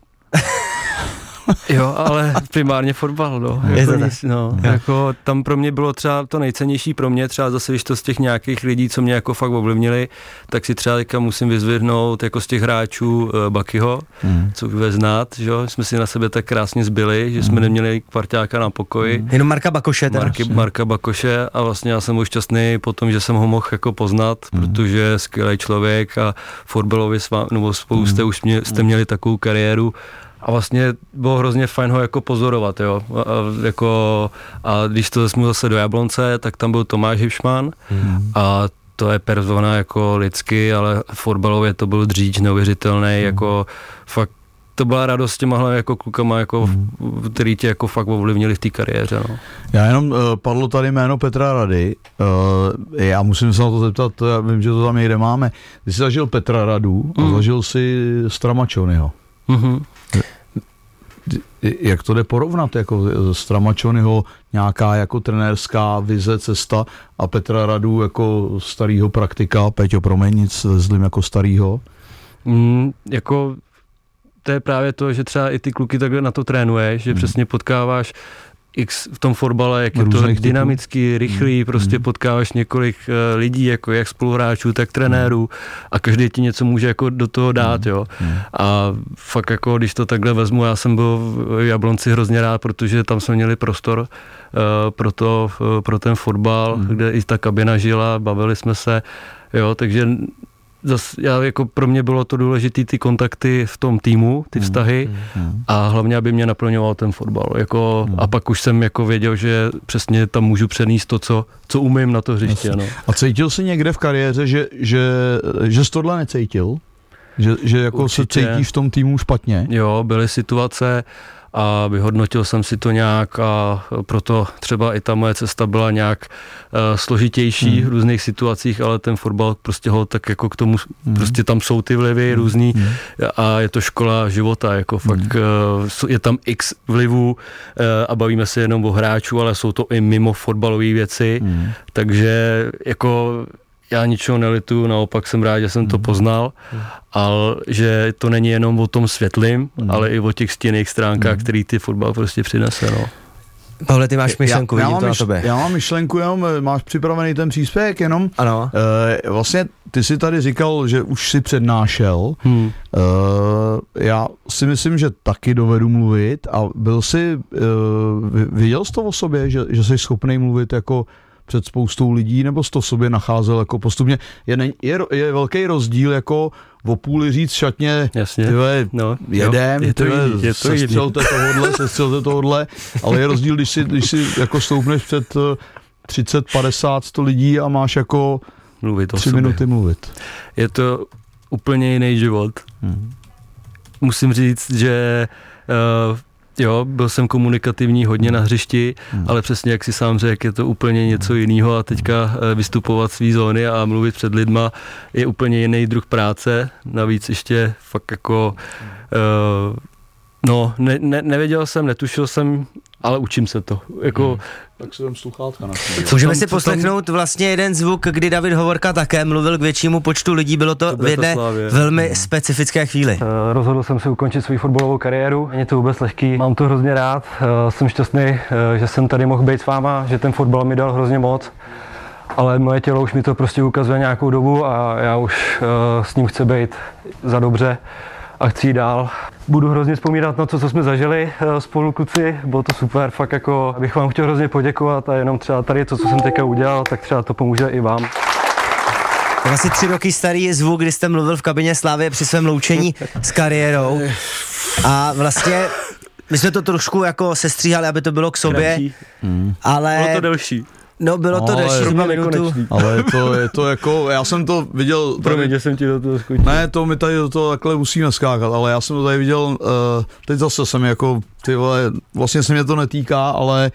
Jo, ale primárně fotbal, no. Jako tam pro mě bylo třeba to nejcennější pro mě, třeba zase, když to z těch nějakých lidí, co mě jako fakt ovlivnili, tak si třeba teďka musím vyzvednout jako z těch hráčů Bakyho, co bude znát, že jo, jsme si na sebe tak krásně zbyli, že jsme neměli parťáka na pokoji. Jenom Marka Bakoše teda. Marka Bakoše a vlastně já jsem byl šťastný po tom, že jsem ho mohl jako poznat, protože skvělý člověk a fotbalově nebo spolu jste měli takovou kariéru. A vlastně bylo hrozně fajn ho jako pozorovat, jo. A když to vezmu zase do Jablonce, tak tam byl Tomáš Hipšman a to je persona jako lidsky, ale fotbalově to byl dříč neuvěřitelný, jako fakt to byla radost s těma jako klukama, jako, který tě jako fakt ovlivnili v té kariéře. No. Já jenom padlo tady jméno Petra Rady, já musím se na to zeptat, já vím, že to tam někde máme. Ty jsi zažil Petra Radu a zažil si Stramačonyho. Jak to jde porovnat, jako Stramačonyho nějaká jako trenérská vize, cesta a Petra Radu jako starýho praktika, Peťo, promiň, nic zlým jako starýho? Jako to je právě to, že třeba i ty kluky takhle na to trénuješ, že přesně potkáváš X v tom fotbale, jak je to dynamický, rychlý, prostě potkáváš několik lidí, jako jak spoluhráčů, tak trenérů a každý ti něco může jako do toho dát, jo. A fakt jako, když to takhle vezmu, já jsem byl v Jablonci hrozně rád, protože tam jsme měli prostor pro ten fotbal, kde i ta kabina žila, bavili jsme se, jo, takže jako pro mě bylo to důležité ty kontakty v tom týmu, ty vztahy a hlavně, aby mě naplňoval ten fotbal. Jako, a pak už jsem jako věděl, že přesně tam můžu přenést to, co umím na to hřiště. No. A cítil jsi někde v kariéře, že jsi tohle necítil? Že jako určitě se cítíš v tom týmu špatně? Jo, byly situace a vyhodnotil jsem si to nějak a proto třeba i ta moje cesta byla nějak složitější v různých situacích, ale ten fotbal prostě ho tak jako k tomu, prostě tam jsou ty vlivy různý a je to škola života, jako fakt je tam x vlivů a bavíme se jenom o hráčů, ale jsou to i mimo fotbalové věci, takže jako já ničeho nelituju, naopak jsem rád, že jsem to poznal, ale že to není jenom o tom světlým, ale i o těch stinných stránkách, který ty fotbal prostě přinese, no. Pavle, ty máš myšlenku, vidím to na tobě. Já mám myšlenku, jenom máš připravený ten příspěvek jenom? Ano. Vlastně ty si tady říkal, že už si přednášel. Já si myslím, že taky dovedu mluvit a viděl jsi to o sobě, že jsi schopný mluvit jako před spoustou lidí, nebo jsi to v sobě nacházel jako postupně? Je velký rozdíl jako o půli říct šatně, jedem, sestřelte tohodle, ale je rozdíl, když si jako stoupneš před 30, 50, 100 lidí a máš jako 3 minuty mluvit. Je to úplně jiný život. Musím říct, že byl jsem komunikativní hodně na hřišti, ale přesně jak si sám řekl, je to úplně něco jiného a teďka vystupovat svý zóny a mluvit před lidma je úplně jiný druh práce, navíc ještě fakt jako nevěděl jsem, netušil jsem, ale učím se to. Jako, tak si dám sluchátka na Můžeme si poslechnout vlastně jeden zvuk, kdy David Hovorka také mluvil k většímu počtu lidí, bylo to v jedné velmi specifické chvíli. Rozhodl jsem se ukončit svou fotbalovou kariéru, není to vůbec lehký, mám to hrozně rád, jsem šťastný, že jsem tady mohl být s váma, že ten fotbal mi dal hrozně moc, ale moje tělo už mi to prostě ukazuje nějakou dobu a já už s ním chci být za dobře a chci jít dál. Budu hrozně vzpomínat na to, co jsme zažili spolu, kluci, bylo to super, fakt jako bych vám chtěl hrozně poděkovat a jenom třeba tady to, co jsem teďka udělal, tak třeba to pomůže i vám. Tak asi 3 roky starý je zvuk, kdy jste mluvil v kabině Slavie při svém loučení s kariérou a vlastně my jsme to trošku jako sestříhali, aby to bylo k sobě, ale... Bylo to delší. No, bylo to delší zhruba minutu. Ale je to jako, já jsem to viděl... Promiň, že jsem ti do toho skočil. Ne, to my tady do toho takhle musíme skákat, ale já jsem to tady viděl, teď zase jsem jako, ty vole, vlastně se mě to netýká, ale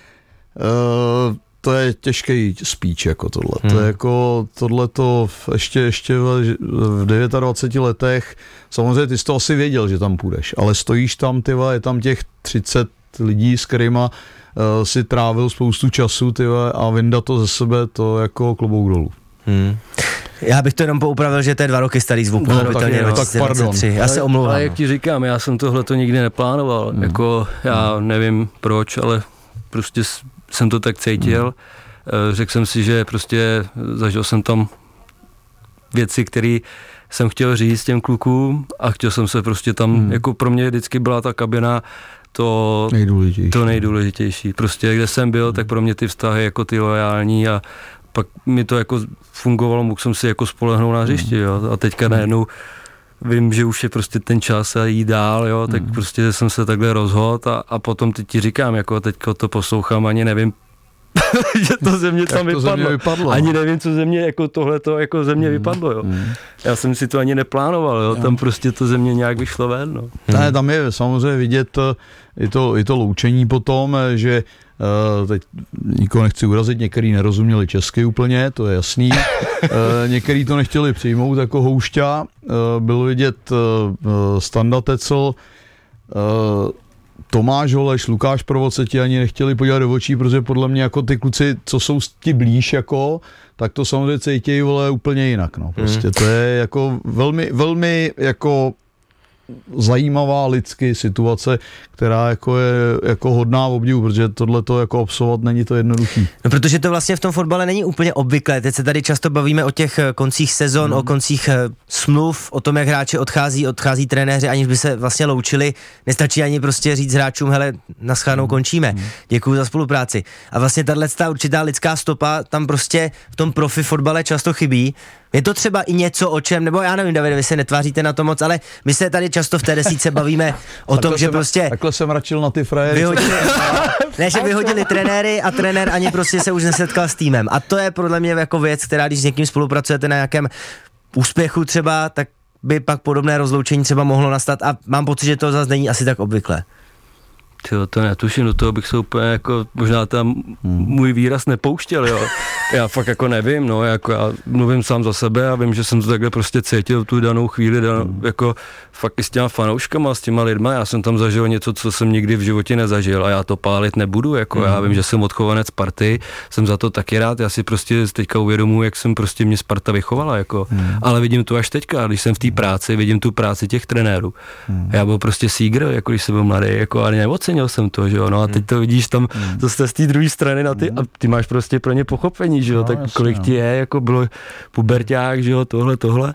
to je těžký speech jako tohle. To je jako, tohleto ještě v 29 letech, samozřejmě ty jsi to asi věděl, že tam půjdeš, ale stojíš tam, ty vole, je tam těch 30 lidí, s kterýma si trávil spoustu času, tyhle, a vyndat to ze sebe, to jako klobouk dolů. Já bych to jenom poupravil, že to je 2 roky starý zvuk. Tak pardon. Já se omlouvám. Ale jak ti říkám, já jsem tohleto nikdy neplánoval. Jako já nevím proč, ale prostě jsem to tak cítil. Řekl jsem si, že prostě zažil jsem tam věci, které jsem chtěl říct těm klukům a chtěl jsem se prostě tam, jako pro mě vždycky byla ta kabina to nejdůležitější. Prostě kde jsem byl, tak pro mě ty vztahy jako ty lojální a pak mi to jako fungovalo, mohl jsem si jako spolehnout na hřišti, jo. A teďka najednou vím, že už je prostě ten čas a jít dál, jo, tak prostě jsem se takhle rozhodl a potom teď ti říkám, jako teďka to poslouchám, ani nevím, že to ze mě tam vypadlo. Ani nevím, co ze mě jako tohleto jako ze mě vypadlo, jo. Já jsem si to ani neplánoval, jo, tam prostě to ze mě nějak vyšlo ven, no. Ne, tam je samozřejmě vidět i to loučení potom, že teď nikoho nechci urazit, některý nerozuměli česky úplně, to je jasný. Některý to nechtěli přijmout jako houšťa. Bylo vidět Standa Tecl, Tomáš Holeš, Lukáš Provoz se ti ani nechtěli podívat do očí, protože podle mě jako ty kluci, co jsou ti blíž jako, tak to samozřejmě cítějí, vole, úplně jinak, no. Prostě to je jako velmi, velmi jako zajímavá lidsky situace, která jako je jako hodná obdivu, protože tohle to jako absolvovat není to jednoduchý. No, protože to vlastně v tom fotbale není úplně obvyklé. Teď se tady často bavíme o těch koncích sezon, o koncích smluv, o tom, jak hráči odchází trenéři, aniž by se vlastně loučili. Nestačí ani prostě říct hráčům, hele, naschledanou, končíme. Děkuju za spolupráci. A vlastně tato určitá lidská stopa tam prostě v tom profi fotbale často chybí. Je to třeba i něco, o čem, nebo já nevím, Davide, vy se netváříte na to moc, ale my se tady často v té desítce bavíme o tom, že prostě... Takhle jsem račil na ty frajery. Že vyhodili trenéry a trenér ani prostě se už nesetkal s týmem. A to je podle mě jako věc, která když s někým spolupracujete na nějakém úspěchu třeba, tak by pak podobné rozloučení třeba mohlo nastat a mám pocit, že to zase není asi tak obvyklé. Tyjo, to netuším, do toho bych se úplně jako, možná tam můj výraz nepouštěl, jo. Já fakt jako nevím, no, jako já mluvím sám za sebe a vím, že jsem to takhle prostě cítil tu danou chvíli, jako fakt i s těma fanouškama, s těma lidma, já jsem tam zažil něco, co jsem nikdy v životě nezažil a já to pálit nebudu, jako já vím, že jsem odchovanec Sparty, jsem za to taky rád, já si prostě teďka uvědomuji, jak jsem prostě mě Sparta vychovala, jako, ale vidím to až teďka, když jsem v té práci, vidím tu práci těch trenérů. Já byl prostě sígr, jako když jsem byl mladý, jako, ale neocenil jsem to, že jo, no a teď to vidíš tam zase z té druhé strany na ty a ty máš prostě pro ně pochopení, že jo, no, tak jasně, kolik ti je, jako bylo puberťák, že jo, tohle.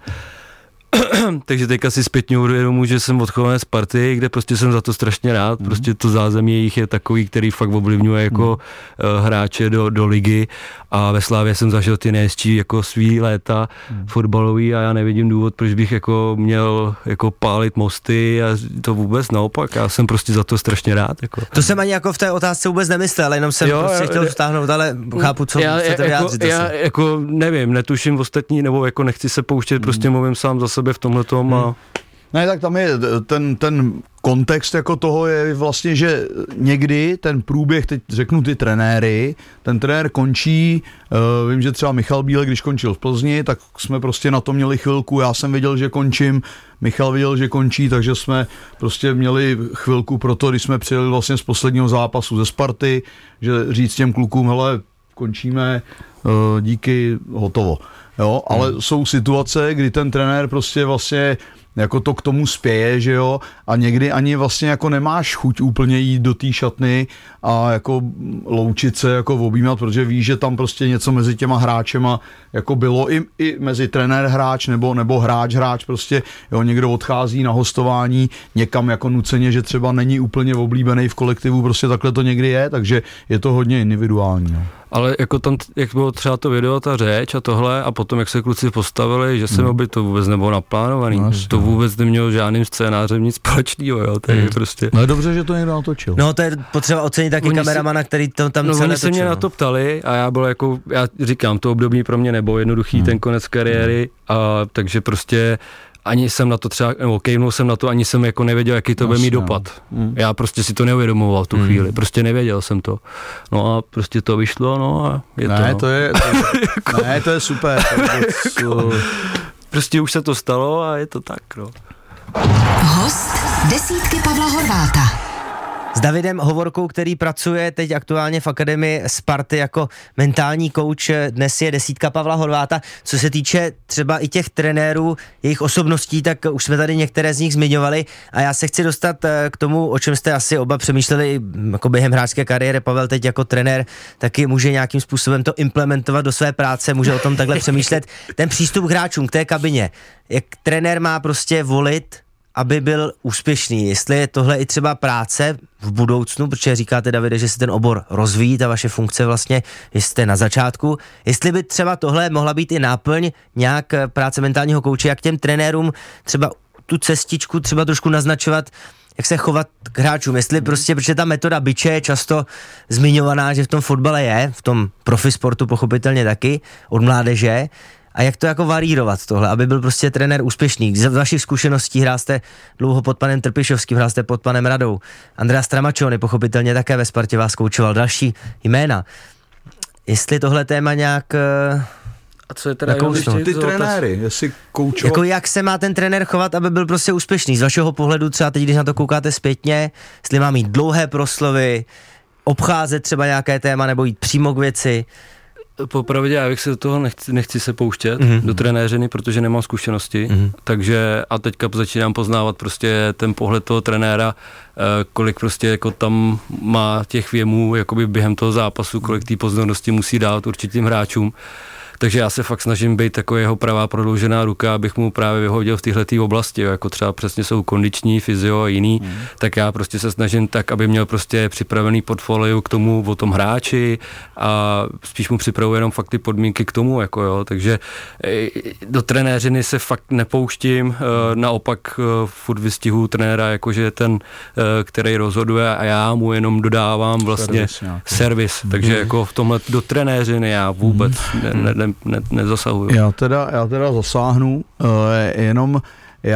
Takže teďka si zpětně uvědomuji, že jsem odchovanec Sparty, kde prostě jsem za to strašně rád, prostě to zázemí jejich je takový, který fakt ovlivňuje jako hráče do ligy a ve Slávě jsem zažil ty nejhezčí jako svý léta fotbalový a já nevidím důvod, proč bych jako měl jako pálit mosty a to vůbec naopak, já jsem prostě za to strašně rád. Jako. To jsem ani jako v té otázce vůbec nemyslel, ale jenom jsem prostě chtěl vstáhnout, ale chápu, co chcete vyjádřit. Já jako nevím, netuším ostatní, nebo jako nechci se pouštět, prostě mluvím sám za sebe v tomhletom a... Ne, tak tam je ten kontext jako toho je vlastně, že někdy ten průběh, teď řeknu ty trenéry, ten trenér končí, vím, že třeba Michal Bílek, když končil v Plzni, tak jsme prostě na to měli chvilku, já jsem věděl, že končím, Michal věděl, že končí, takže jsme prostě měli chvilku pro to, když jsme přijeli vlastně z posledního zápasu ze Sparty, že říct těm klukům, hele, končíme, díky, hotovo. Jo, ale jsou situace, kdy ten trenér prostě vlastně jako to k tomu spěje, že jo, a někdy ani vlastně jako nemáš chuť úplně jít do té šatny a jako loučit se, jako objímat, protože víš, že tam prostě něco mezi těma hráčema jako bylo i mezi trenér hráč nebo hráč prostě, jo, někdo odchází na hostování někam jako nuceně, že třeba není úplně oblíbený v kolektivu, prostě takhle to někdy je, takže je to hodně individuální. No. Ale jako tam, jak bylo třeba to video, ta řeč a tohle a potom, jak se kluci postavili, že jsem by to vůbec nebylo naplánovaný. No, to vůbec nemělo žádným scénářem nic společného, jo, takže prostě. No je dobře, že to někdo natočil. No to je potřeba ocenit taky kameramana, který to tam celé oni se mě na to ptali a já byl jako, já říkám, to období pro mě nebylo jednoduchý, ten konec kariéry, a takže prostě ani jsem na to třeba, nebo kejvnul jsem na to, ani jsem jako nevěděl, jaký to bude mít dopad. Já prostě si to neuvědomoval v tu chvíli, prostě nevěděl jsem to. No a prostě to vyšlo, no a je ne, to. To je super. Prostě už se to stalo a je to tak, no. Host desítky Pavla Horváta. S Davidem Hovorkou, který pracuje teď aktuálně v akademii Sparty jako mentální kouč, dnes je desítka Pavla Horváta. Co se týče třeba i těch trenérů, jejich osobností, tak už jsme tady některé z nich zmiňovali a já se chci dostat k tomu, o čem jste asi oba přemýšleli jako během hráčské kariéry. Pavel teď jako trenér taky může nějakým způsobem to implementovat do své práce, může o tom takhle přemýšlet. Ten přístup k hráčům, k té kabině, jak trenér má prostě volit, aby byl úspěšný. Jestli je tohle i třeba práce v budoucnu, protože říkáte, Davide, že se ten obor rozvíjí, ta vaše funkce vlastně, jste na začátku. Jestli by třeba tohle mohla být i náplň nějak práce mentálního kouče, jak těm trenérům třeba tu cestičku třeba trošku naznačovat, jak se chovat k hráčům. Jestli prostě, protože ta metoda biče je často zmiňovaná, že v tom fotbale je, v tom profisportu pochopitelně taky, od mládeže. A jak to jako varírovat tohle, aby byl prostě trenér úspěšný? Z vašich zkušeností hrál jste dlouho pod panem Trpišovským, hrál jste pod panem Radou. Andrea Stramačony pochopitelně také ve Spartě vás koučoval, další jména. Jestli tohle téma nějak... A co je teda ty trenéry, jestli koučoval... Jako jak se má ten trenér chovat, aby byl prostě úspěšný? Z vašeho pohledu třeba teď, když na to koukáte zpětně, jestli má mít dlouhé proslovy, obcházet třeba nějaké téma nebo jít přímo k věci... Popravdě, já bych se do toho nechci se pouštět, do trenéřiny, protože nemám zkušenosti, takže a teďka začínám poznávat prostě ten pohled toho trenéra, kolik prostě jako tam má těch věmů jakoby během toho zápasu, kolik té pozornosti musí dát určitým hráčům. Takže já se fakt snažím být jako jeho pravá prodloužená ruka, abych mu právě vyhodil v téhletý oblasti, jako třeba přesně jsou kondiční, fyzio a jiný, tak já prostě se snažím tak, aby měl prostě připravený portfolio k tomu o tom hráči a spíš mu připravuji jenom fakt ty podmínky k tomu, jako jo, takže do trenéřiny se fakt nepouštím, naopak furt vystihu trenéra, jakože je ten, který rozhoduje a já mu jenom dodávám vlastně servis, takže jako v tomhle do trenéřiny já vůbec nezasahuju. Já teda zasáhnu, jenom já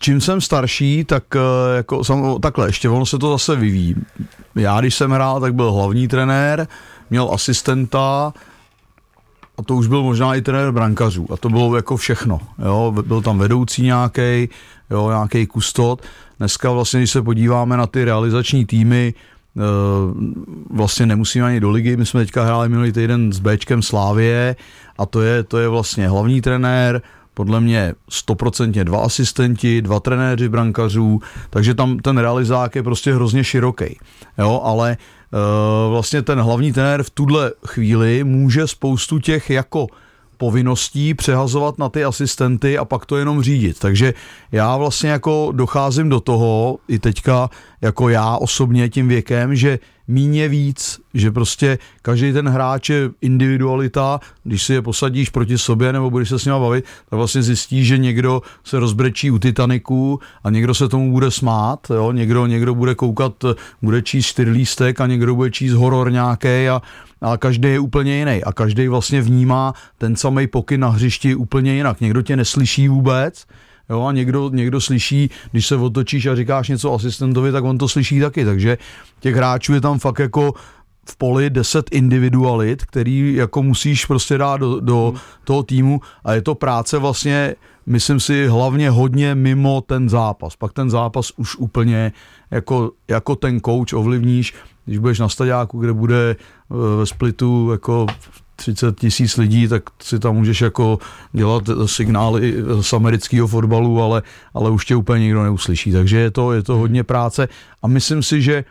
čím jsem starší, tak jako takhle, ještě ono se to zase vyvíjí. Já, když jsem hrál, tak byl hlavní trenér, měl asistenta a to už byl možná i trenér brankařů a to bylo jako všechno. Jo? Byl tam vedoucí nějaký kustot. Dneska vlastně, když se podíváme na ty realizační týmy, vlastně nemusíme ani do ligy, my jsme teďka hráli minulý týden s Bčkem Slávie a to je vlastně hlavní trenér, podle mě 100% 2 asistenti, 2 trenéři brankařů, takže tam ten realizák je prostě hrozně široký. Jo, ale vlastně ten hlavní trenér v tuhle chvíli může spoustu těch jako povinností přehazovat na ty asistenty a pak to jenom řídit. Takže já vlastně jako docházím do toho i teďka jako já osobně tím věkem, že míň je víc, že prostě každý ten hráč je individualita, když si je posadíš proti sobě nebo budeš se s nima bavit, tak vlastně zjistíš, že někdo se rozbrečí u Titaniku a někdo se tomu bude smát, jo? Někdo bude koukat, bude číst 4lístek a někdo bude číst horor nějaký a každý je úplně jiný a každý vlastně vnímá ten samý pokyn na hřišti úplně jinak. Někdo tě neslyší vůbec, jo, a někdo slyší, když se otočíš a říkáš něco asistentovi, tak on to slyší taky, takže těch hráčů je tam fakt jako v poli 10 individualit, který jako musíš prostě dát do toho týmu a je to práce vlastně, myslím si, hlavně hodně mimo ten zápas. Pak ten zápas už úplně jako ten coach ovlivníš, když budeš na stadiáku, kde bude ve Splitu jako 30 000 lidí, tak si tam můžeš jako dělat signály z amerického fotbalu, ale už tě úplně nikdo neuslyší. Takže je to hodně práce a myslím si, že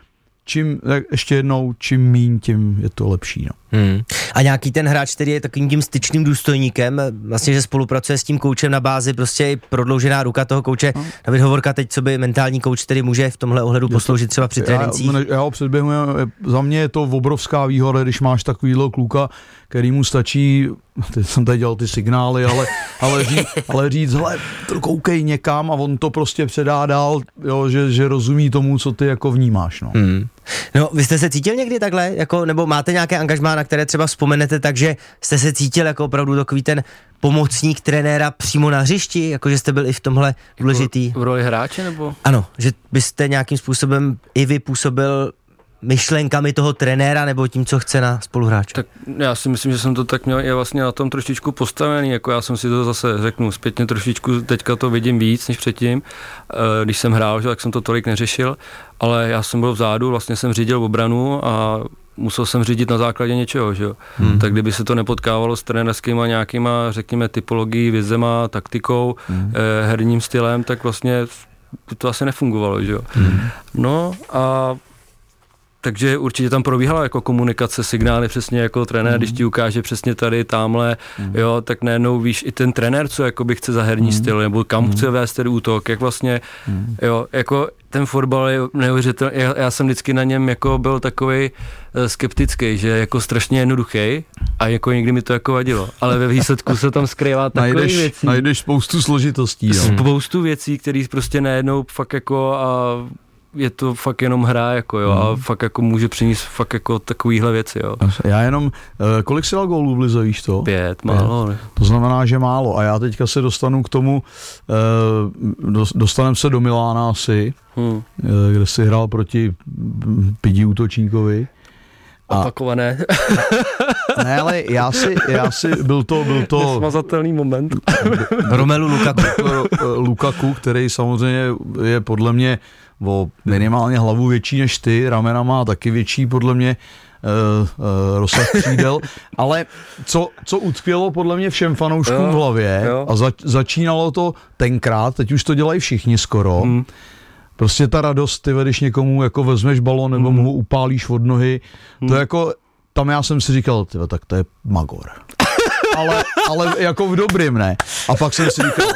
čím míň, tím je to lepší. No. A nějaký ten hráč, který je takovým tím styčným důstojníkem, vlastně, že spolupracuje s tím koučem na bázi, prostě i prodloužená ruka toho kouče. David Hovorka teď, co by mentální kouč, který může v tomhle ohledu posloužit třeba při trénincích. Já ho předběhnu, za mě je to obrovská výhoda, když máš takovýhle kluka, který mu stačí, teď jsem tady dělal ty signály, ale říct, hele, koukej někam a on to prostě předá dál, jo, že rozumí tomu, co ty jako vnímáš. No. No, vy jste se cítil někdy takhle, jako, nebo máte nějaké angažmá, na které třeba vzpomenete, takže jste se cítil jako opravdu takový ten pomocník trenéra přímo na hřišti, jakože jste byl i v tomhle důležitý? V roli hráče, nebo? Ano, že byste nějakým způsobem i vy působil myšlenkami toho trenéra nebo tím, co chce na spoluhráče. Tak já si myslím, že jsem to tak měl je vlastně na tom trošičku postavený, jako já jsem si to zase řeknu zpětně trošičku, teďka to vidím víc než předtím, když jsem hrál, že, tak jsem to tolik neřešil, ale já jsem byl vzadu, vlastně jsem řídil obranu a musel jsem řídit na základě něčeho, že jo. Tak kdyby se to nepotkávalo s trenérskýma nějakýma, řekněme, typologií, vizema, taktikou, herním stylem, tak vlastně to asi nefungovalo, že jo. No a takže určitě tam probíhala jako komunikace, signály přesně jako trenér, když ti ukáže přesně tady, tamhle, jo, tak najednou víš i ten trenér, co jakoby chce za herní styl, nebo kam chce vést ten útok, jak vlastně, jo, jako ten fotbal je neuvěřitelný, já jsem vždycky na něm jako byl takovej skeptický, že jako strašně jednoduchý a jako někdy mi to jako vadilo, ale ve výsledku se tam skrývá takový věcí. Najdeš spoustu složitostí. Jo. Spoustu věcí, které prostě najednou fakt jako a je to fakt jenom hra, jako jo, a fakt jako může přinést fakt jako takovýhle věci, jo. Já jenom, kolik jsi dal gólů v lize, víš to? 5, málo. Ne? To znamená, že málo a já teďka se dostanu k tomu, dostaneme se do Milána asi, kde jsi hrál proti pidi útočníkovi. Opakované. Ne, ale já si byl to nesmazatelný moment. Romelu Lukaku, který samozřejmě je podle mě o minimálně hlavu větší než ty, ramena má taky větší podle mě rozsah křídel, ale co utkvělo podle mě všem fanouškům v hlavě a začínalo to tenkrát, teď už to dělají všichni skoro, prostě ta radost, ty když někomu jako vezmeš balon nebo mu ho upálíš od nohy, to jako, tam já jsem si říkal, tak to je magor. ale jako v dobrým, ne? A pak jsem si říkal,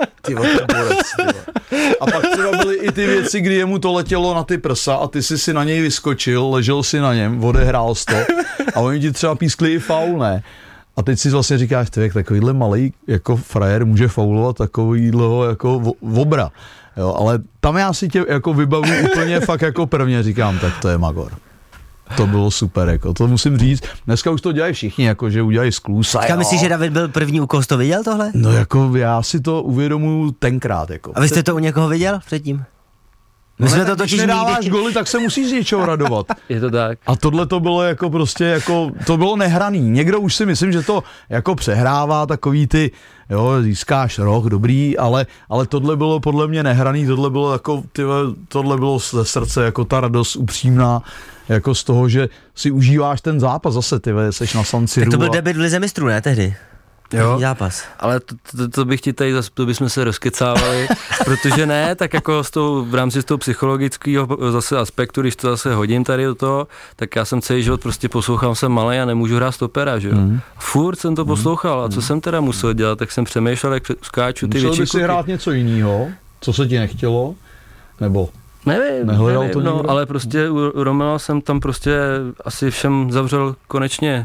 a pak třeba byly i ty věci, kdy jemu to letělo na ty prsa a ty si na něj vyskočil, ležel si na něm, odehrál jsi to a oni ti třeba pískli i faul, ne? A teď si vlastně říkáš, jak takovýhle malý jako frajer může faulovat takovýhleho jako obra. Jo, ale tam já si tě jako vybavu úplně fakt jako prvně říkám, tak to je magor. To bylo super, jako, to musím říct. Dneska už to dělají všichni, jako, že udělají skluz. Říká, myslíš, že David byl první, u koho jsi to viděl tohle? No jako já si to uvědomuji tenkrát. Jako. A vy jste to u někoho viděl předtím? My jsme to totiž když nedáváš goly, tak se musíš z něčeho radovat. Je to tak. A tohle to bylo jako prostě, jako, to bylo nehraný. Někdo už si myslím, že to jako přehrává takový ty, jo, získáš roh, dobrý, ale tohle bylo podle mě nehraný, tohle bylo jako, tohle bylo ze srdce, jako ta radost upřímná, jako z toho, že si užíváš ten zápas zase, seš na San Siru. Tak to byl debut v lize mistrů, ne, tehdy? Jo, zápas. Ale to bych ti tady zase, to bychom se rozkecávali, protože ne, tak jako v rámci z toho psychologického zase aspektu, když to zase hodím tady do toho, tak já jsem celý život prostě poslouchal, jsem malej a nemůžu hrát stopera, že jo. Furt jsem to poslouchal a co jsem teda musel dělat, tak jsem přemýšlel, jak skáču ty větší kuky. Musel by si hrát něco jiného, co se ti nechtělo, nebo... Nevím, to no, ale prostě u Romela jsem tam prostě asi všem zavřel konečně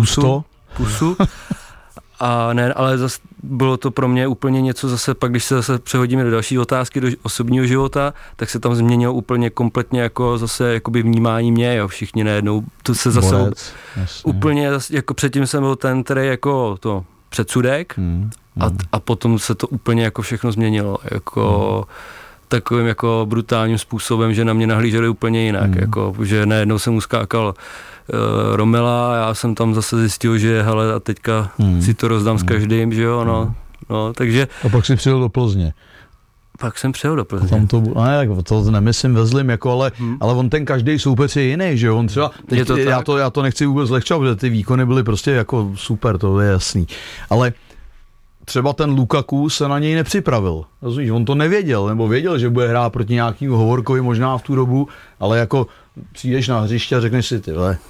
pusu. A ne, ale zase bylo to pro mě úplně něco zase, pak když se zase přehodíme do další otázky, do osobního života, tak se tam změnilo úplně kompletně jako zase jakoby vnímání mě, jo, všichni najednou, to se zase úplně, jako předtím jsem byl ten, který jako to předsudek a potom se to úplně jako všechno změnilo, jako takovým jako brutálním způsobem, že na mě nahlíželi úplně jinak, jako, že najednou jsem uskákal Romela a já jsem tam zase zjistil, že hele a teďka si to rozdám s každým, že jo, no, takže... A pak si přijel do Plzně. Pak jsem přijel do Plzně. Tam to nemyslím ve zlým, jako, ale on ten každý soupeř je jiný, že jo, on třeba, já to nechci vůbec lehčovat, protože ty výkony byly prostě jako super, to je jasný, ale třeba ten Lukaku se na něj nepřipravil. Rozumíš, on to nevěděl, nebo věděl, že bude hrát proti nějakým Hovorkovi možná v tu dobu, ale jako přijdeš na hřiště a řekneš si,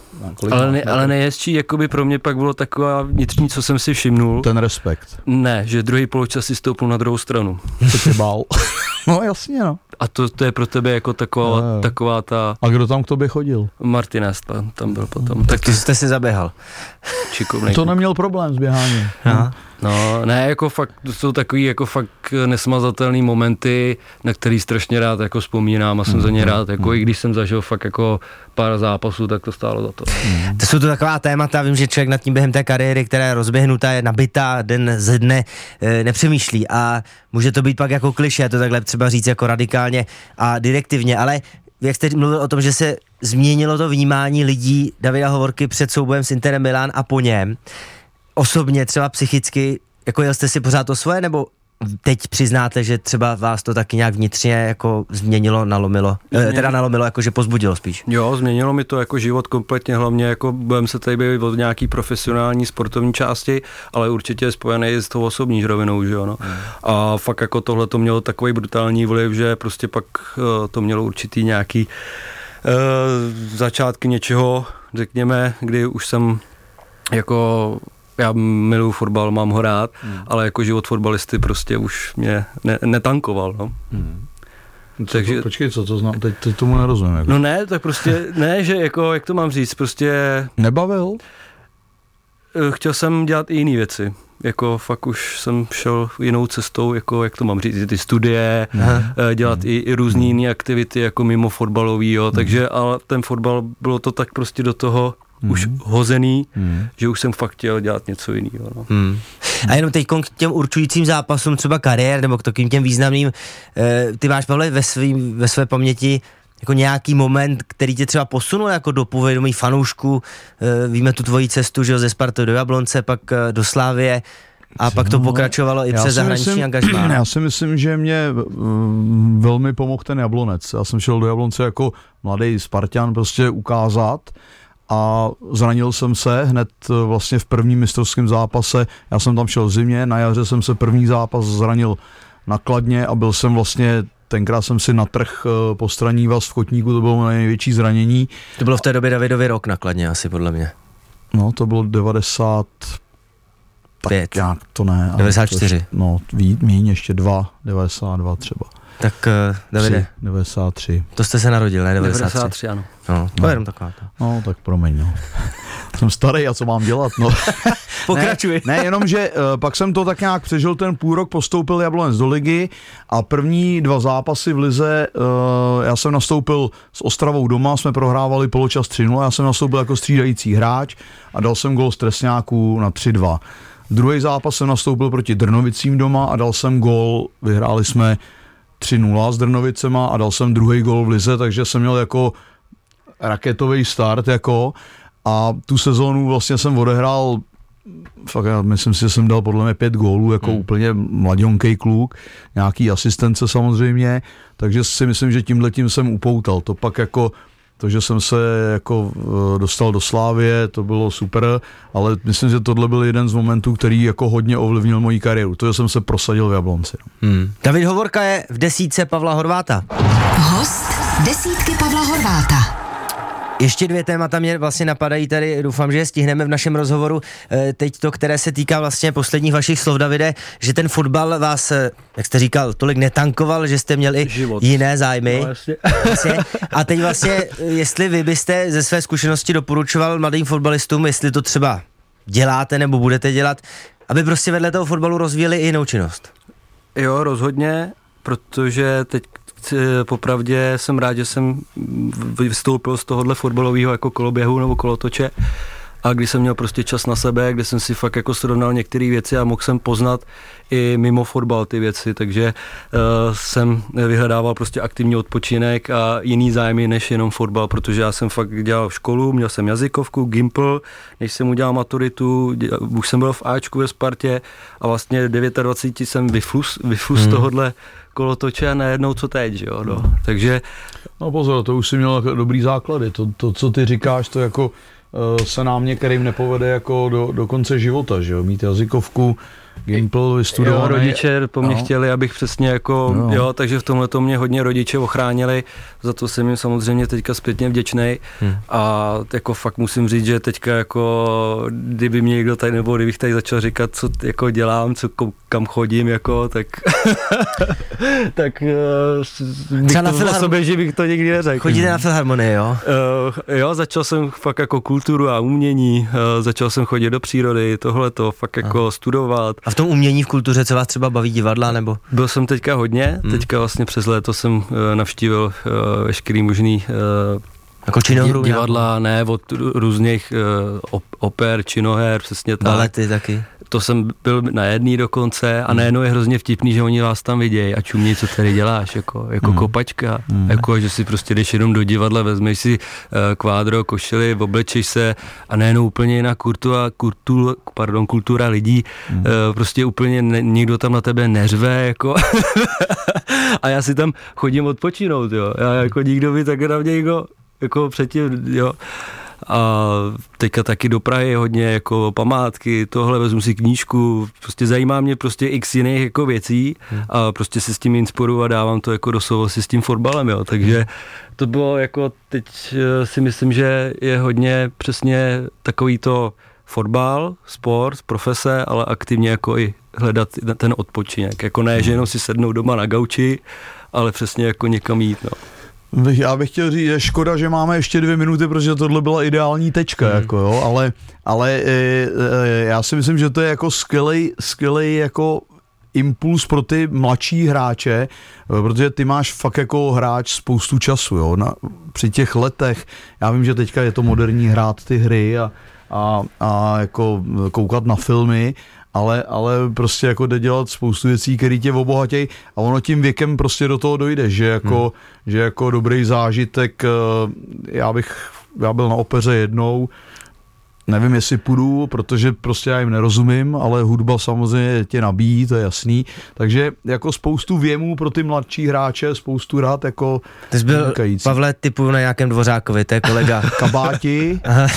ale nejhezčí, jakoby pro mě pak bylo taková vnitřní, co jsem si všimnul. Ten respekt. Ne, že druhý poločas si stoupnul na druhou stranu. To tě bál. No jasně, no. A to je pro tebe jako taková ta... A kdo tam k tobě chodil? Martinez tam byl potom. Tak ty jste si zaběhal. Šikovnej. To neměl problém s běháním. No, ne, jako fakt, to jsou takový jako fakt nesmazatelný momenty, na který strašně rád jako vzpomínám a jsem za ně rád, jako i když jsem zažil fakt jako pár zápasů, tak to stálo za to. To jsou to taková témata, vím, že člověk nad tím během té kariéry, která je rozběhnutá, je nabitá den ze dne, nepřemýšlí a může to být pak jako klišé, to takhle třeba říct jako radikálně a direktivně, ale jak jste mluvil o tom, že se změnilo to vnímání lidí Davida Hovorky před soubojem s Interem Milán a po něm, osobně třeba psychicky, jako jel jste si pořád to svoje, nebo teď přiznáte, že třeba vás to taky nějak vnitřně jako změnilo, nalomilo, jakože pozbudilo spíš? Jo, změnilo mi to jako život kompletně, hlavně jako budeme se tady bavit od nějaký profesionální sportovní části, ale určitě je spojený s tou osobní rovinou, že jo, no. A fakt jako tohle to mělo takový brutální vliv, že prostě pak to mělo určitý nějaký začátky něčeho, řekněme, kdy už jsem jako... Já miluji fotbal, mám ho rád, ale jako život fotbalisty prostě už mě netankoval, no. Takže... Počkej, co to znám, teď tomu nerozumím. Jako. No ne, tak prostě, ne, že jako, jak to mám říct, prostě... Nebavil? Chtěl jsem dělat i jiné věci, jako fakt už jsem šel jinou cestou, jako jak to mám říct, ty studie, dělat i různé jiné aktivity, jako mimo fotbalový, jo, takže ale ten fotbal, bylo to tak prostě do toho už hozený, že už jsem fakt chtěl dělat něco jiného. No. A jenom teď k těm určujícím zápasům třeba kariér, nebo k takovým těm významným, ty máš, Pavle, ve své paměti jako nějaký moment, který tě třeba posunul jako do povědomí fanoušků, víme tu tvoji cestu, že ze Sparty do Jablonce, pak do Slávie, a pak to pokračovalo i přes zahraniční angažmá. Já si myslím, že mě velmi pomohl ten Jablonec. Já jsem šel do Jablonce jako mladý Spartan prostě ukázat, a zranil jsem se hned vlastně v prvním mistrovském zápase. Já jsem tam šel v zimě, na jaře jsem se první zápas zranil na Kladně a byl jsem vlastně, tenkrát jsem si natrh postranní vaz v kotníku, to bylo největší zranění. To bylo v té době Davidový rok na Kladně asi podle mě. No, to bylo 90, 5. Tak nějak to ne. 94. No, míň ještě 92 třeba. Tak Davide. 93. To jste se narodil, ne? 93, ano. No, to je jenom taková to. No, tak promiň, no. Jsem starý a co mám dělat, no. Pokračuj. Ne, jenom, že pak jsem to tak nějak přežil, ten půl rok, postoupil Jablonec do ligy a první 2 zápasy v lize, já jsem nastoupil s Ostravou doma, jsme prohrávali poločas 3-0, já jsem nastoupil jako střídající hráč a dal jsem gól z trestňáků na 3-2. Druhý zápas jsem nastoupil proti Drnovicím doma a dal jsem gól, vyhráli jsme 3-0 s Drnovicema a dal jsem druhý gól v lize, takže jsem měl jako raketový start jako a tu sezónu vlastně jsem odehrál, fakt já myslím si, že jsem dal podle mě 5 gólů, jako úplně mladionkej kluk, nějaký asistence samozřejmě, takže si myslím, že tímhletím jsem upoutal. To pak jako to, že jsem se jako dostal do Slávie, to bylo super, ale myslím, že tohle byl jeden z momentů, který jako hodně ovlivnil moji kariéru. To, že jsem se prosadil v Jablonci. David Hovorka je v 10 Pavla Horváta. Host 10 Pavla Horváta. Ještě 2 témata mě vlastně napadají tady, doufám, že je stihneme v našem rozhovoru. Teď to, které se týká vlastně posledních vašich slov, Davide, že ten fotbal vás, jak jste říkal, tolik netankoval, že jste měl i jiné zájmy. No, jasně. Vlastně. A teď vlastně, jestli vy byste ze své zkušenosti doporučoval mladým fotbalistům, jestli to třeba děláte nebo budete dělat, aby prostě vedle toho fotbalu rozvíjeli i jinou činnost. Jo, rozhodně, protože teď popravdě jsem rád, že jsem vystoupil z tohohle fotbalového jako koloběhu nebo kolotoče a když jsem měl prostě čas na sebe, kde jsem si fakt jako srovnal některé věci a mohl jsem poznat i mimo fotbal ty věci, takže jsem vyhledával prostě aktivní odpočinek a jiný zájmy než jenom fotbal, protože já jsem fakt dělal školu, měl jsem jazykovku, Gimpl, než jsem udělal maturitu, už jsem byl v Ačku ve Spartě a vlastně 29 jsem vyflus z tohohle kolotoče a najednou co teď, že jo, no. Takže... No pozor, to už si měl dobrý základy, to co ty říkáš, to jako se nám některým nepovede jako do konce života, že jo, mít jazykovku, Gimpl, vystudovaný. Jo, rodiče po mně chtěli, abych přesně jako, jo, takže v tomhle to mě hodně rodiče ochránili, za to jsem jim samozřejmě teďka zpětně vděčnej a jako fakt musím říct, že teďka jako, kdyby mě někdo tady, nebo kdybych tady začal říkat, co jako dělám, kam chodím, jako, tak tak bych to na sobě, že bych to nikdy neřekl. Chodíte na filharmonii, jo? Jo, začal jsem fakt jako kulturu a umění, začal jsem chodit do přírody, tohleto, fakt jako studovat. A v tom umění, v kultuře, co vás třeba baví, divadla, nebo? Byl jsem teďka hodně, teďka vlastně přes léto jsem navštívil veškerý možný jako činohru, divadla, ne, od různých oper, činoher, přesně tak. Balety taky. To jsem byl na jedný dokonce a najednou je hrozně vtipný, že oni vás tam vidějí a čumí, co tady děláš, jako kopačka, jako že si prostě jdeš jenom do divadla, vezmeš si kvádro, košili, oblečeš se a najednou úplně jiná kultura lidí, prostě úplně nikdo tam na tebe neřve, jako a já si tam chodím odpočinout, jo, já jako nikdo by tak na mě jako předtím, jo. A teďka taky do Prahy hodně jako památky, tohle vezmu si knížku, prostě zajímá mě prostě x jiných jako věcí a prostě se s tím inspiruju a dávám to jako do souvislosti s tím fotbalem, jo, takže to bylo jako teď si myslím, že je hodně přesně takový to fotbal, sport, profese, ale aktivně jako i hledat ten odpočinek, jako ne, že jenom si sednou doma na gauči, ale přesně jako někam jít, no. Já bych chtěl říct, je škoda, že máme ještě 2 minuty, protože tohle byla ideální tečka, jako jo, ale já si myslím, že to je jako skvělej jako impuls pro ty mladší hráče, protože ty máš fakt jako hráč spoustu času, jo, při těch letech, já vím, že teďka je to moderní hrát ty hry a jako koukat na filmy, ale prostě jako jde dělat spoustu věcí, které tě obohatějí a ono tím věkem prostě do toho dojde, že jako dobrý zážitek, já byl na opeře jednou, nevím, jestli půjdu, protože prostě já jim nerozumím, ale hudba samozřejmě tě nabíjí, to je jasný, takže jako spoustu věmů pro ty mladší hráče, spoustu rád jako... Ty jsi byl, Pavle, typu na nějakém Dvořákovi, to je kolega. Kabáti.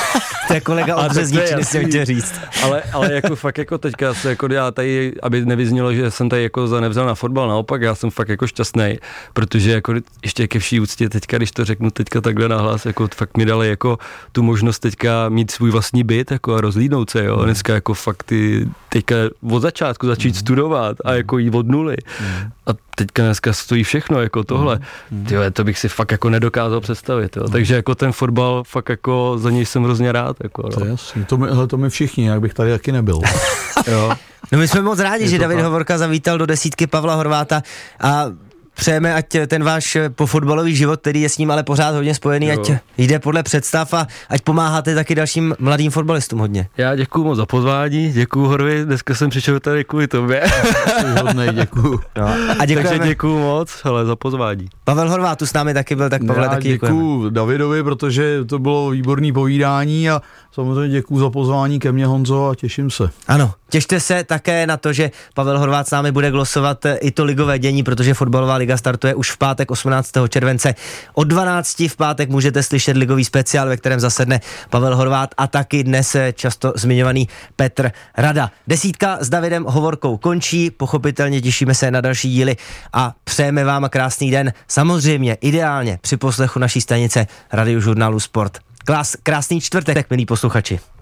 To je kolega od Řezničiny, si chtěl říct. Ale jako fakt jako teďka se jako já tady, aby nevyznělo, že jsem tady jako nevzal na fotbal, naopak já jsem fakt jako šťastný, protože jako ještě ke vší úctě teďka, když to řeknu teďka takhle nahlas, jako fakt mi dali jako tu možnost teďka mít svůj vlastní byt jako a rozlídnout se, jo. Dneska jako fakt ty teďka od začátku začít studovat a jako jít od nuly. A teďka dneska stojí všechno jako tohle. Tyjo, to bych si fakt jako nedokázal představit, jo. Takže jako ten fotbal fakt jako za něj jsem hrozně rád, jako. To je jasný, to my všichni, jak bych tady taky nebyl. Jo. No my jsme moc rádi, že David Hovorka zavítal do desítky Pavla Horváta a přejeme, ať ten váš pofotbalový život, který je s ním ale pořád hodně spojený, jo, ať jde podle představ a ať pomáháte taky dalším mladým fotbalistům hodně. Já děkuju moc za pozvání, děkuju Horvi, dneska jsem přišel tady kvůli tobě. Hodnej, děkuju. No. A takže děkuju moc, hele, za pozvání. Pavel Horvát tu s námi taky byl, tak Pavle já taky děkuju Davidovi, protože to bylo výborný povídání a samozřejmě děkuju za pozvání ke mně, Honzo, a těším se. Ano, těšte se také na to, že Pavel Horvát s námi bude glosovat i to ligové dění, protože fotbalová liga startuje už v pátek 18. července. Od 12 v pátek můžete slyšet ligový speciál, ve kterém zasedne Pavel Horvát a taky dnes často zmiňovaný Petr Rada. Desítka s Davidem Hovorkou končí, pochopitelně těšíme se na další díly a přejeme vám krásný den, samozřejmě ideálně při poslechu naší stanice Radiožurnálu Sport. Krásný čtvrtek, milí posluchači.